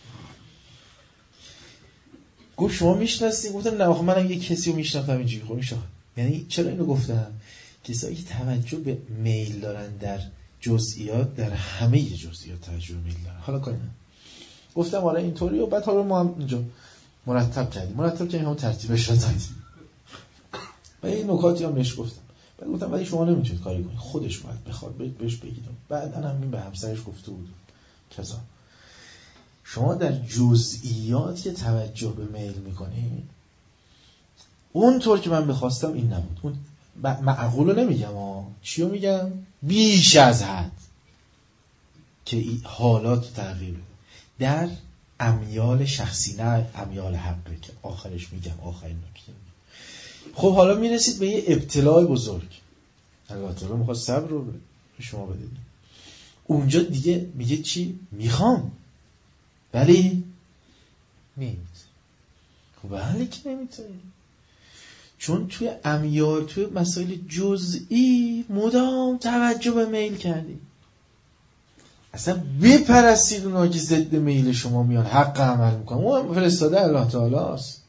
گفت شما میشناسید؟ گفتم نه آخه منم یه کسی رو میشناسم اینجوری. خب میشه. یعنی چرا اینو گفتم؟ کسایی که توجه به میل دارن در جزئیات، در همه جزئیات توجه به میل دارن. حالا کاری نه. گفتم حالا اینطوری و بعد حالا ما هم اینجا مرتب کردیم. مرتب کردیم همون ترتیبش رو دادیم. و این نکاتی هم بهش گفتم. بعد گفتم ولی شما نمیتونید کاری کنید، خودش باید بخواد بهش بگید. بعدن هم این به همسرش گفته بود کذا. شما در جزئیات که توجه به میل میکنید، اونطور که من بخواستم این نبود. اون معقولو نمیگم ها، چیو میگم؟ بیش از حد که حالات تغییر بده در امیال شخصی، نه امیال حقه که آخرش میگم آخرین نکته. خب حالا میرسید به یه ابتلاء بزرگ. الله تعالی میخواد صبر رو به شما بده. اونجا دیگه میگه چی؟ میخوام ولی نمیتونی. خب ولی که نمیتونی، چون توی امیال، توی مسائل جزئی مدام توجه به میل کردی. اصلا بپرستید اونا که ضد میل شما میان حق عمل میکنن. اون فرستاده الله تعالی است.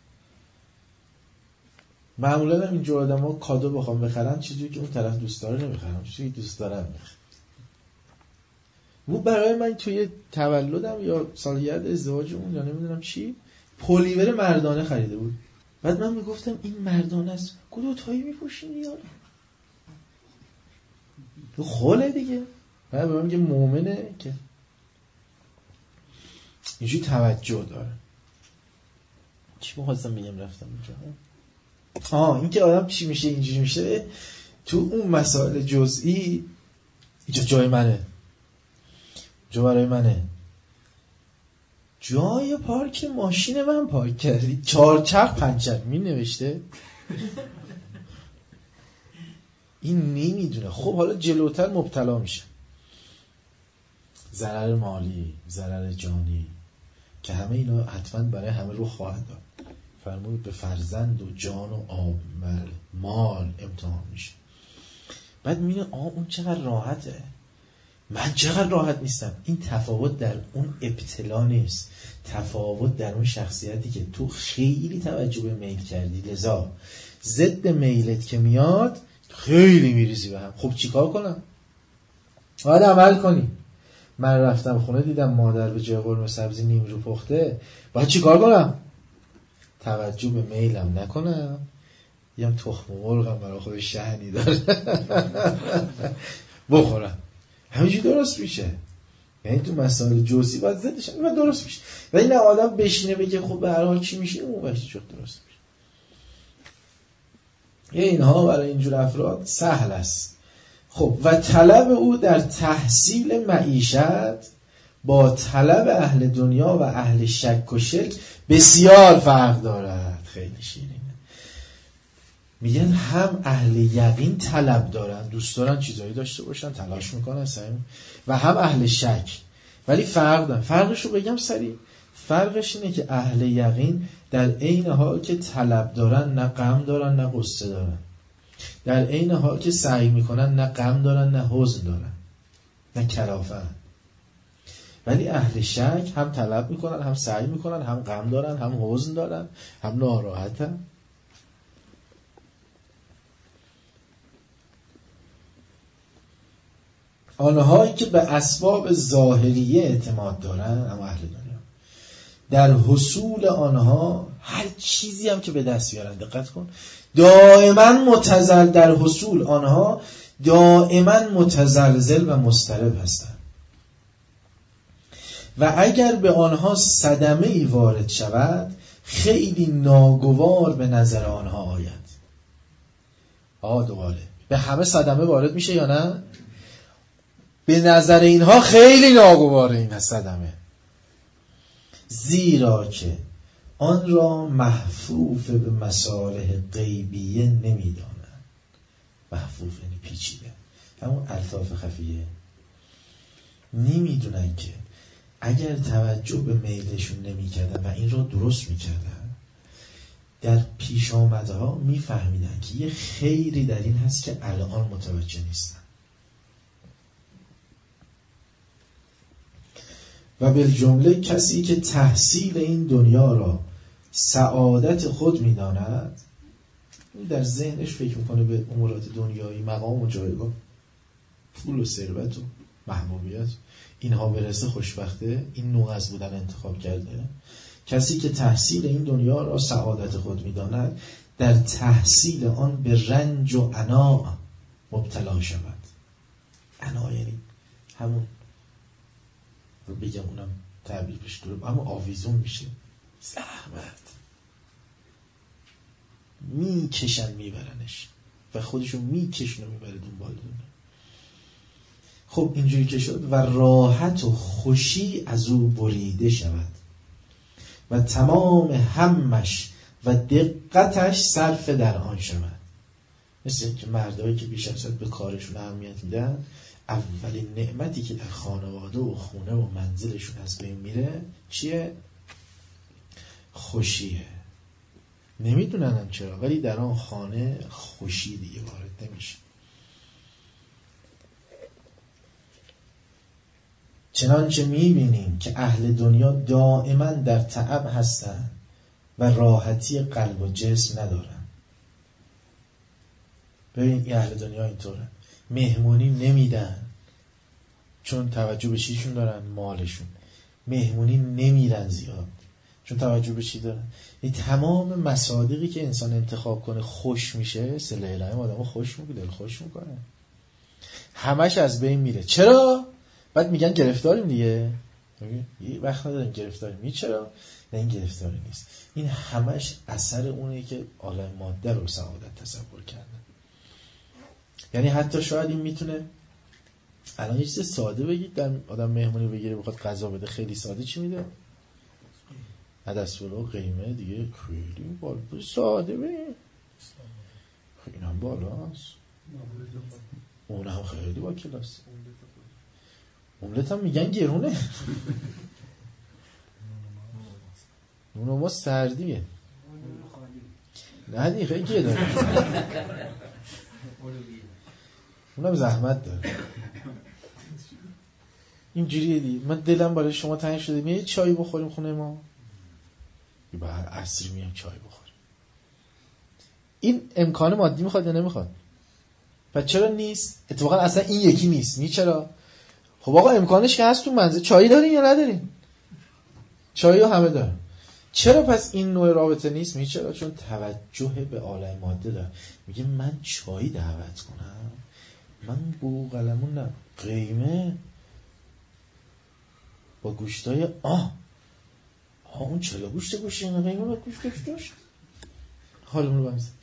معمولا هم اینجور آدم ها کادو بخوام بخرن چیزی که اون طرف دوست داره نمیخرم، چیزی که دوست دارم میخرم. اون برای من توی تولدم یا سالگرد ازدواجمون یا نمیدونم چی پلیور مردانه خریده بود. بعد من میگفتم این مردانه است. گفت دو تایی میپوشین یارو تو خوله دیگه. بعد به من میگه مؤمنه که اینجوری توجه داره. چی میخواستم بگم رفتم اونجا؟ آه این که آدم چی میشه اینجوری میشه تو اون مسائل جزئی. اینجا جای منه، جا برای منه، جای پارک ماشین من پارک کردی، چهارچرخ پنچر می نوشته. این نمیدونه. خب حالا جلوتر مبتلا میشه، ضرر مالی، ضرر جانی که همه اینا حتما برای همه رو خواهد داد. فرمود به فرزند و جان و آب مال امتحان میشه. بعد میگه آه اون چقدر راحته، من چقدر راحت نیستم. این تفاوت در اون ابتلا نیست، تفاوت در اون شخصیتی که تو خیلی توجه به میل کردی، لذا ضد میلت که میاد خیلی میریزی به هم. خب چیکار کنم؟ باید عمل کنی. من رفتم خونه دیدم مادر به جای قرمه سبزی نیم رو پخته، باید چیکار کنم؟ توجه به میلم نکنم، یم تخم مرغم برای خود شهنی داره بخورم. همینجوری درست میشه. یعنی تو مسائل جزئی باید ضدش و درست میشه. و این آدم بشینه بگه خب به هر حال چی میشه، اون وقتی چه درست میشه. یه اینها برای اینجور افراد سهل است. خب و طلب او در تحصیل معیشت با طلب اهل دنیا و اهل شک و شرک بسیار فرق دارد. خیلی شیرینه. میگن هم اهل یقین طلب دارن، دوست دارن چیزایی داشته باشن، تلاش میکنن سعی، و هم اهل شک. ولی فرق دارن. فرقش رو بگم سریع. فرقش اینه که اهل یقین در عین حال که طلب دارن نه غم دارن نه غصه دارن، در عین حال که سعی میکنن نه غم دارن نه حزن دارن نه کلافه. ولی اهل شک هم طلب میکنن، هم سعی میکنن، هم غم دارن، هم حزن دارن، هم ناراحتن. آنهایی که به اسباب ظاهریه اعتماد دارن، اما اهل دنیا در حصول آنها هر چیزی هم که به دست بیارن، دقت کن، دائما متزل در حصول آنها دائما متزلزل و مضطرب هستند و اگر به آنها صدمه‌ای وارد شود خیلی ناگوار به نظر آنها آید. آه دواله به همه صدمه وارد میشه یا نه؟ به نظر اینها خیلی ناگواره این صدمه، زیرا که آن را محفوف به مصالح غیبیه نمیدانند. محفوف یعنی پیچیده، همون الطاف خفیه. نمیدونن که اگر توجه به میلشون نمیکردن و این را درست میکردن، در پیش آمده ها میفهمیدن که یه خیری در این هست که الان متوجه نیستن. و بالجمله کسی که تحصیل این دنیا را سعادت خود میداند، در ذهنش فکر میکنه به امورات دنیایی، مقام و جایگاه، پول و ثروت و محبوبیت، اینها برسه خوشبخته، این نوع از بودن انتخاب کرده. کسی که تحصیل این دنیا را سعادت خود میداند، در تحصیل آن به رنج و عنا مبتلا شود. عنا یعنی همون رو بگم اونم تعبیر بشه داره، اما آویزون میشه، زحمت میکشن میبرنش و خودشون میکشن و میبره دنبال دونه. خب اینجوری که شد و راحت و خوشی از او بریده شود و تمام همش و دقتش صرف در آن شود. مثل این که مردایی که بیش از حد به کارشون اهمیت میدن، اولین نعمتی که در خانواده و خونه و منزلشون از بین میره چیه؟ خوشیه. نمیدونن چرا، ولی در آن خانه خوشی دیگه وارد نمیشه. چنانچه میبینیم که اهل دنیا دائما در تعب هستند و راحتی قلب و جسم ندارن. ببین این اهل دنیا اینطوره، مهمونی نمیدن چون توجه به چیشون دارن؟ مالشون. مهمونی نمیرن زیاد چون توجه به چی دارن؟ این تمام مصادیقی که انسان انتخاب کنه خوش میشه، صله الهی آدمو خوش میکنه، دل خوش میکنه، همش از بین میره. چرا؟ بعد میگن گرفتاریم دیگه، یه وقت نداریم گرفتاریم. این چرا؟ نه این گرفتاری نیست، این همش اثر اونه که عالم ماده رو سعادت تصور کردن. یعنی حتی شاید این میتونه الان یه چیز ساده بگید، در آدم مهمونی بگیره بخواد غذا بده، خیلی ساده چی میده؟ عدس پلو قیمه دیگه، خیلی بالا ساده بگید، این هم بالاست، اون هم خیلی با کلاس. املت هم میگن گرونه، اون ما سردیه، نه دیگه خیلی گیه داره، اونم زحمت داره. اینجوریه دیگه. من دلم برای شما تنگ شده، میگه چای بخوریم خونه ما، بعد عصری میام چای بخوریم. این امکان مادی میخواد یا نمیخواد؟ پس چرا نیست؟ اتفاقا اصلا این یکی نیست. می چرا؟ خب آقا امکانش که هست تو منزل، چایی دارین یا ندارین؟ چایی رو همه دارن. چرا پس این نوع رابطه نیست؟ می چرا؟ چون توجه به عالم ماده داره. میگه من چایی دعوت کنم، من بوقلمون نه قیمه با گوشتای آه آه اون چلا گوشت گوشت اینه قیمه با گوشت گوشت گوشت حالمون رو بمزه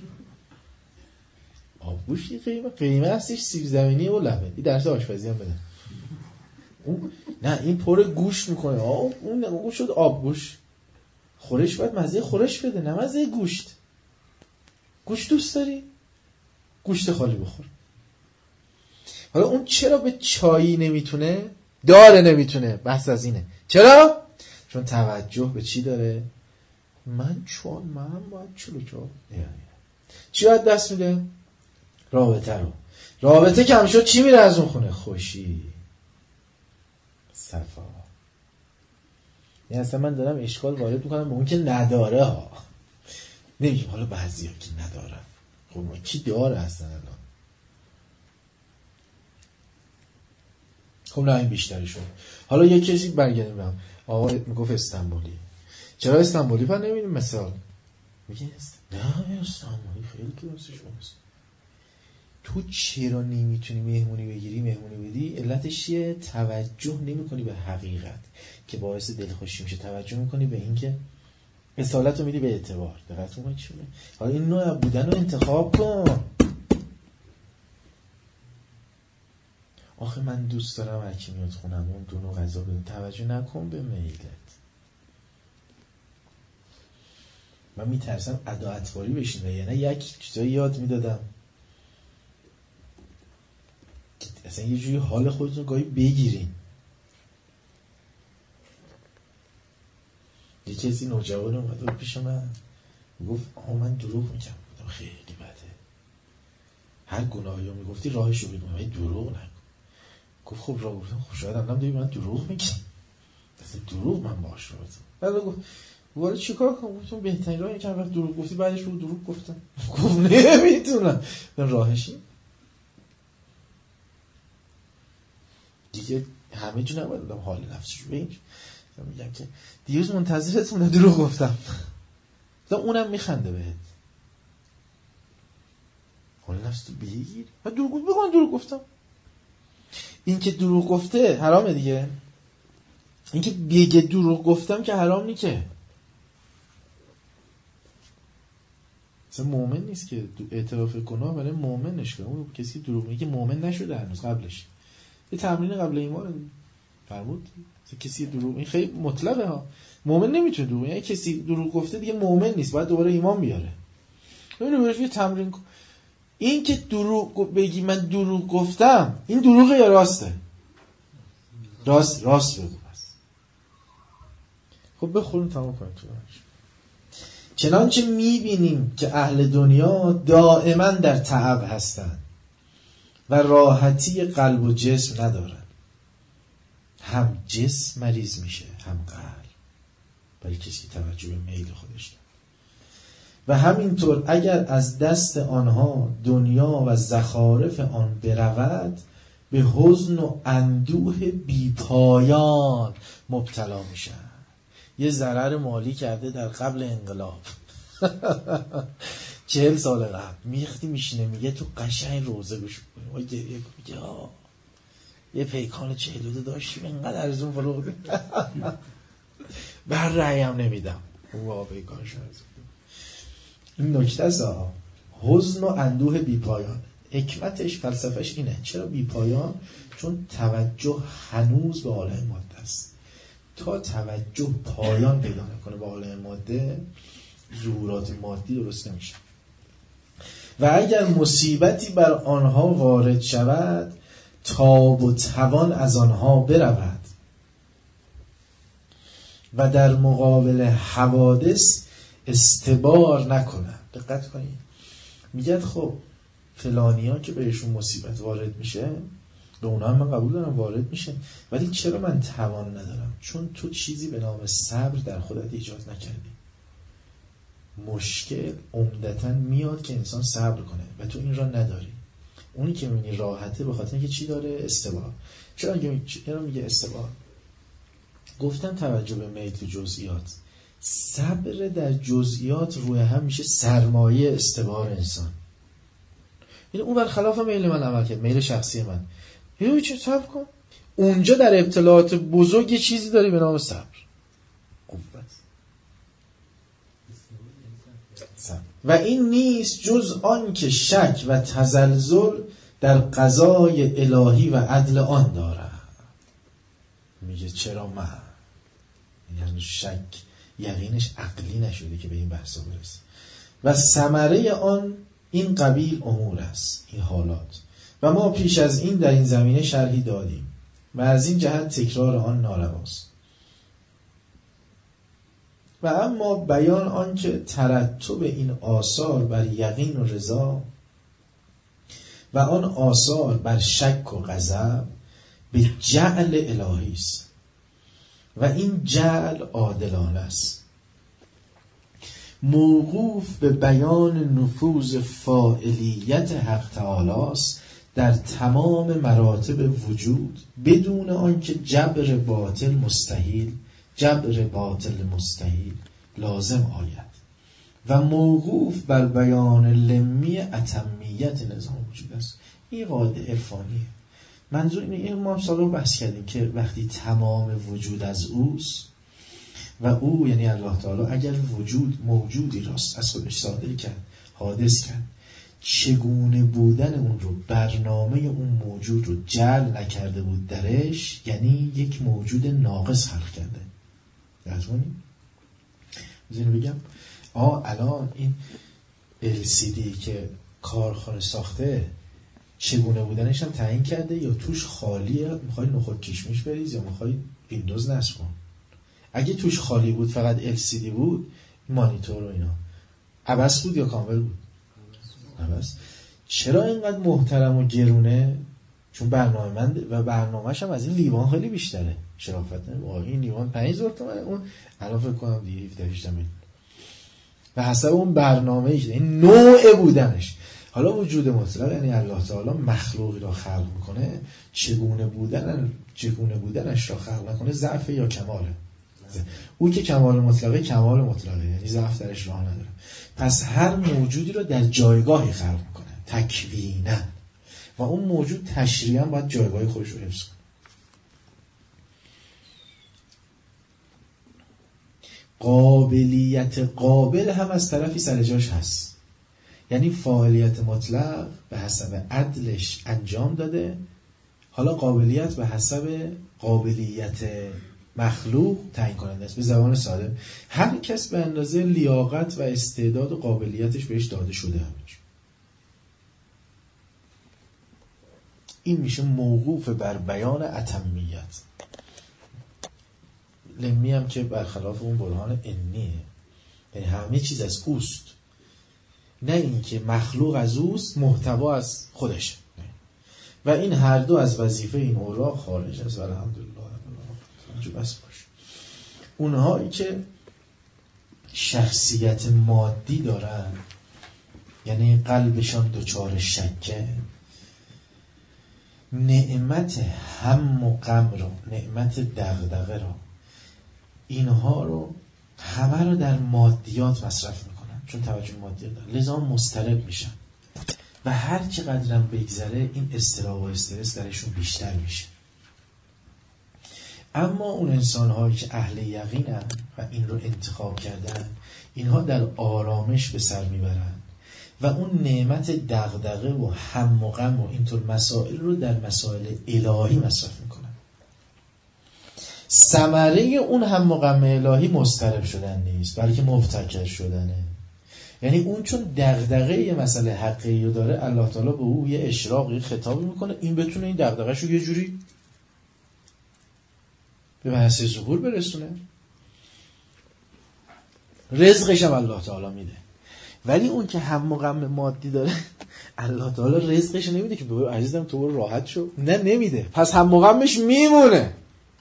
آب گوشتی قیمه قیمه هستش سیب زمینی و لبن. این درس آشپزی هم بده. اون نه این پر گوشت میکنه، آه اون اون شد آب گوشت. خورش باید مزه خورش بده، نه مزه گوشت. گوشت دوست داری؟ گوشت خالی بخور. حالا اون چرا به چایی نمیتونه؟ داره نمیتونه، بحث از اینه. چرا؟ چون توجه به چی داره؟ من چون من باید چلو چون چی باید دست میده؟ رابطه رو. رابطه کم شد چی میره از اون خونه؟ خوشی، صفا. یعنی اصلا من دارم اشکال وارد میکنم به اون که نداره ها. نمیگیم حالا بعضی ها که نداره. خب کی داره اصلا الان؟ خب نه این بیشتری شد. حالا یه کسی برگردیم برم آقا میگفت استانبولی، چرا استانبولی پر نمیدیم مثال؟ میگه نه استانبولی خیلی کلاسش هست. تو چرا نمیتونی مهمونی بگیری مهمونی بدی؟ علتش چیه؟ توجه نمیکنی به حقیقت که باعث دلخوشی میشه، توجه میکنی به این که اصالت رو میدی به اعتبار. دقت میکنی چی میگه؟ حالا این نوع بودن رو انتخاب کن. آخه من دوست دارم هرکی میاد خونم اون دونو غذا بدون، توجه نکن به میلت. من میترسم ادا اطواری بشین، یعنی یک چیزایی یاد میدادم اصلا یه جوری حال خودتون گاهی بگیرین. یه کسی نوجوان اومد پیش من گفت آه من دروغ میگم. گفتم خیلی بده، هر گناهی رو میگفتی راهشو بگو، من دروغ نکن. گفت خب راه گفتم خب شاید الان دیگه من دروغ میگم، اصلا دروغ من باش رو بزن. بعد گفت ولی چیکار کنم؟ گفتم بهترین راهی که وقت دروغ گفتی بعدش رو دروغ گفتم. گفت نمیتونم. من راهشی دیگه همه جو نباید دادم حال نفسشو بگیر. میگم که دیروز منتظرتون دروغ گفتم، اونم میخنده بهت، حال نفس تو بگیر. من دروغ گفت بگم دروغ گفتم. این که دروغ گفته حرامه دیگه، این که بگه دروغ گفتم که حرام نی که. مثلا مؤمن نیست که اعتراف گناه برای مؤمنش کنه، اون کسی دروغ میگه مؤمن نشده هنوز قبلش. یه تمرین قبل ایمان فرمود کسی دروغ، این خیلی مطلقه ها، مؤمن نمیتونه دروغ، یعنی کسی دروغ گفته دیگه مؤمن نیست، باید دوباره ایمان بیاره. ببینید بهش یه تمرین کن. این که دروغ بگی من دروغ گفتم، این دروغه یا راسته؟ راست راست بگو بس. خب بخوریم تمام کنیم تو برش. چنانچه میبینیم که اهل دنیا دائما در تعب هستند و راحتی قلب و جسم ندارن، هم جسم مریض میشه هم قلب، برای کسی توجه به میل خودش داره. و همینطور اگر از دست آنها دنیا و زخارف آن برود، به حزن و اندوه بیپایان مبتلا میشن. یه ضرر مالی کرده در قبل انقلاب چهل سال قبل، میختی میشینه میگه تو قشنگ روزه گوش کنیم، میگه آه یه پیکان چهلوده داشتیم اینقدر ارزون فروغ دیم بر رأی هم نمیدم واه پیکانش ارزون. این نکته است ها، حزن و اندوه بیپایان. حکمتش فلسفهش اینه. چرا بیپایان؟ چون توجه هنوز به عالم ماده است. تا توجه پایان پیدا نکنه به عالم ماده، ظهورات مادی درست نمیشه. و اگر مصیبتی بر آنها وارد شود، تاب و توان از آنها برود و در مقابل حوادث استبار نکنند. دقت کنید، میگه خب فلانی ها که بهشون مصیبت وارد میشه، به اونا هم من قبول دارم وارد میشه، ولی چرا من توان ندارم؟ چون تو چیزی به نام صبر در خودت ایجاد نکردی. مشکل عمدتاً میاد که انسان صبر کنه و تو این را نداری. اونی که میبینی راحته به خاطر اینکه چی داره؟ استبار. چرا میگه میگه استبار؟ گفتم توجه به میل تو جزئیات. صبر در جزئیات روی هم میشه سرمایه استبار انسان. یعنی اون برخلاف میل من عمل کرد، میل شخصی من. یه چی صبر کن. اونجا در ابتلاعات بزرگ یه چیزی داری به نام صبر. قوت. و این نیست جز آن که شک و تزلزل در قضای الهی و عدل آن داره. میگه چرا من؟ یعنی شک یقینش عقلی نشده که به این بحثا برسه. و ثمره آن این قبیل امور است، این حالات، و ما پیش از این در این زمینه شرحی دادیم و از این جهت تکرار آن نارواست. و اما بیان آن که ترتب این آثار بر یقین و رضا و آن آثار بر شک و غضب به جعل الهی است و این جعل عادلانه است، موقوف به بیان نفوذ فاعلیت حق تعالی است در تمام مراتب وجود، بدون آنکه جبر باطل مستحیل جبر باطل مستحیل لازم آید، و موقوف بر بیان لمی اتمیت نظام وجود است. این قاعده عرفانیه. منظور اینه، این ما هم سابق بحث کردیم که وقتی تمام وجود از اوست و او یعنی الله تعالی اگر وجود موجودی راست از خودش صادر کرد، حادث کرد، چگونه بودن اون رو، برنامه اون موجود رو جعل نکرده بود درش، یعنی یک موجود ناقص خلق کرده. یادتونی؟ بذارین بگم آه الان این ال سی دی که کارخانه ساخته چگونه بودنش هم تعیین کرده یا توش خالیه، میخوای نخود کشمش بریز یا میخوای ویندوز نصب کن. اگه توش خالی بود فقط ال سی دی بود، مانیتور و اینا عبس بود یا کامل بود؟ عبس. چرا اینقدر محترم و گرونه؟ چون برنامه من و برنامه‌ش هم از این لیوان خیلی بیشتره. شرافت نه این لیوان پنج هزار تومان، اون الان فکر کنم دیگه هفده هشت میلیون. و حسب اون برنامه‌ای که این نوع بودنش. حالا وجود مطلق یعنی الله تعالی مخلوقی را خلق میکنه، چگونه بودن چگونه بودنش را خلق نکنه ضعف یا کماله. او که کمال مطلقه کمال مطلقه، یعنی ضعف درش راه نداره. پس هر موجودی رو در جایگاهی خلق میکنه تکوینا، و اون موجود تشریعاً باید جایگاه خودش رو حفظ کنه. قابلیت قابل هم از طرفی سر جاش هست، یعنی فاعلیت مطلق به حسب عدلش انجام داده، حالا قابلیت به حسب قابلیت مخلوق تعیین کننده است. به زبان ساده هر کس به اندازه لیاقت و استعداد و قابلیتش بهش داده شده همش. این میشه موقوف بر بیان اتمیت. لمی هم که برخلاف اون برهان انیه، یعنی همه چیز از اوست، نه اینکه مخلوق از اوست محتوا از خودش، و این هر دو از وظیفه این اوراق خارج است. الحمدلله جو بس باش. اونهایی که شخصیت مادی دارن، یعنی قلبشان دچار شکه، نعمت هم و غم رو، نعمت دغدغه رو، اینها رو همه رو در مادیات مصرف میکنن، چون توجه مادیات دارن، لذا مضطرب میشن و هر چقدرم بگذره این اضطراب و استرس درشون بیشتر میشه. اما اون انسان هایی که اهل یقینن و این رو انتخاب کردن، اینها در آرامش به سر میبرن و اون نعمت دغدغه و هم و غم و اینطور مسائل رو در مسائل الهی مصرف میکنن. ثمره اون هم و غم الهی مضطرب شدن نیست، بلکه مبتکر شدنه. یعنی اون چون دغدغه یه مسئله حقیقی رو داره، الله تعالی به او یه اشراقی خطابی میکنه این بتونه این دغدغه‌شو یه جوری به محض ظهور برسونه. رزقش هم الله تعالی میده. ولی اون که هم و غم مادی داره، الله تعالی رزقش نمیده که بگو عزیزم تو برو راحت شو، نه نمیده. پس هم و غمش میمونه،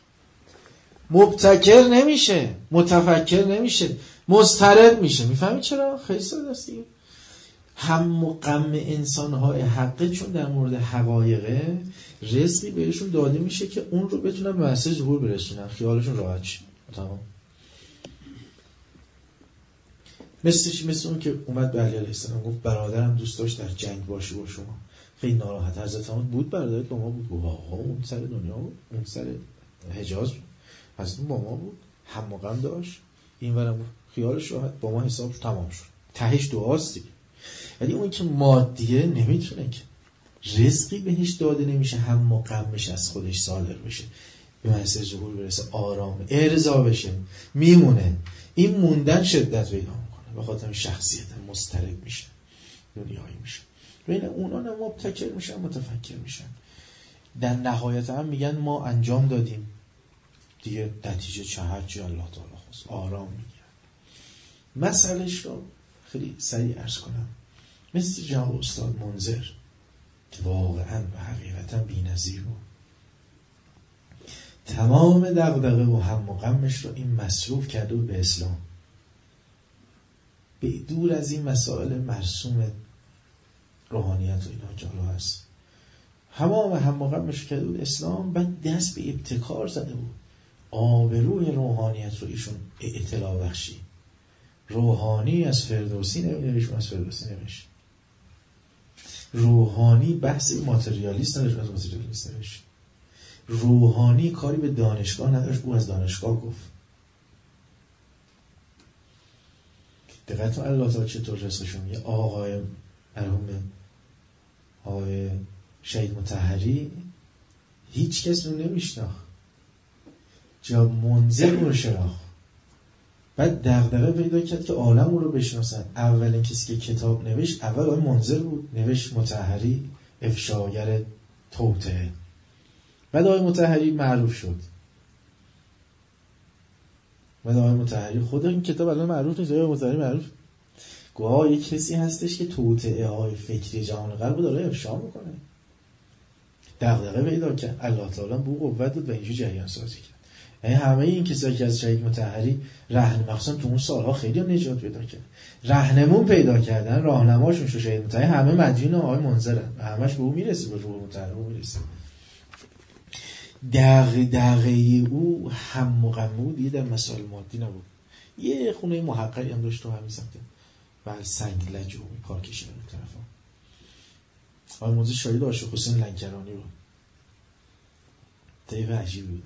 مبتکر نمیشه، متفکر نمیشه، مضطرب میشه. میفهمی چرا؟ خیلی ساده است دیگه. هم و غم انسان‌های حقه چون در مورد حقایقه، رزقی بهشون داده میشه که اون رو بتونن به محض ظهور برسونن، خیالشون راحت شه. تمام. مثل چی؟ مثل اون که اومد به علی علیه السلام گفت برادرم دوست داشت در جنگ باشه با شما، خیلی ناراحت. حضرت عمر بود برادرت با ما بود؟ گفت آقا اون سر دنیا بود، اون سر حجاز بود، حضرت با ما بود، هم و غم داشت، این ورم خیالش راحت، با ما حساب تمام شد. تهش دعاست دیگه. یعنی اون که مادیه نمیتونه که رزقی بهش داده نمیشه هم و غمش از خودش صادر بشه، به محض ظهور برسه، آرام ارضا بشه، میمونه. این موندن شدت پیدا میکنه، به خاطر شخصیت مضطرب میشه، دنیایی میشه. بین اونا نه مبتکر میشن، متفکر میشن. در نهایت هم میگن ما انجام دادیم دیگه، نتیجه چه هرچی الله تعالی خواست، آرام میگیرن. مسئلهش رو خیلی سریع عرض کنم. مثل جناب استاد منذر که واقعا و حقیقتا بی‌نظیر بود، تمام دغدغه و هم و غمش رو این مصروف کرده بود به اسلام، به دور از این مسائل مرسوم روحانیت و اینا جالو هست. همه هم و غمش کرده بود اسلام، بعد دست به ابتکار زده بود. آبروی روحانیت رو ایشون اطلاع بخشی. روحانی از فردوسی نمیشه، از فردوسی نمیشه. روحانی بحث ماتریالیست نداشت، از ماتریالیست نمیشه. روحانی کاری به دانشگاه نداشت، او از دانشگاه گفت. دقیقا الله تعالی چطور رزقشون میگه. آقای مرحوم آقای شهید مطهری هیچ کس اون نمیشناخت، جا منذر اون رو شناخت. بعد دغدغه پیدا کرد که عالم اون رو بشناسن. اولین کسی که کتاب نوشت اول آقای منذر بود، نوشت مطهری افشاگر توطئه. بعد آقای مطهری معروف شد. بعد آقای مطهری خود این کتاب الان معروف نیست، آقای مطهری معروف گواه یک کسی هستش که توطئه های فکری جهان غرب رو داره افشا میکنه. دغدغه پیدا کرد، الله تعالی به او قوت داد و اینجوری جریان سازی کرد. یعنی همه این کسایی که از شهید مطهری رهن مخصوصا تو اون سالها خیلی نجات پیدا کرد، رهنمون پیدا کردن، راهنماشون شد شهید مطهری، همه مدیون آقای منذرن و همش به او میرسه، به روح مطهر او میرسه. دغ دغه او هم و غم بود دیگه در مسائل مادی نبود. یه خونه محققی هم داشت تو همین سمت بل سنگ لجومی پارکش اون طرفا. آقای منذر شاهد عاشق حسین لنکرانی بود. طیف عجیبی بود.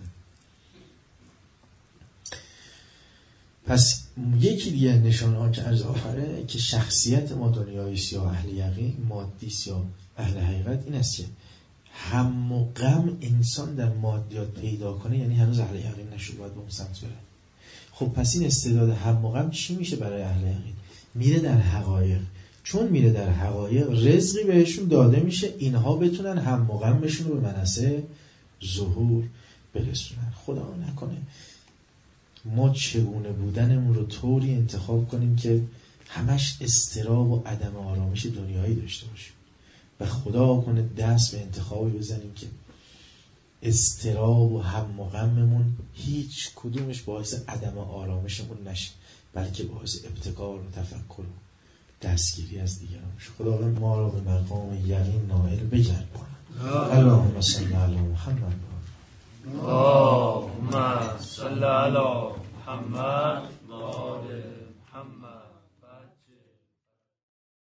پس یکی دیگه نشانه ها که از آخره که شخصیت ما دنیاییست یا اهل یقین، مادیست یا اهل حقیقت، این است که هم و غم انسان در مادیات پیدا کنه یعنی هنوز اهل یقین نشد، باید به اون سمت بره. خب پس این استعداد هم و غم چی میشه برای اهل یقین؟ میره در حقایق. چون میره در حقایق رزقی بهشون داده میشه اینها بتونن هم و غمشون رو به منصه ظهور برسونن. خدا نکنه ما چگونه بودنمون رو طوری انتخاب کنیم که همش اضطراب و عدم آرامش دنیایی داشته باشیم و خدا کنه دست به انتخابی بزنیم که اضطراب و هم و غممون هیچ کدومش باعث عدم آرامشمون نشه، بلکه باعث ابتکار و تفکر و دستگیری از دیگران بشه. خدا ما را به مقام یقین نائل بگرداند. اللهم صل علی محمد. اللهم صل علی محمد.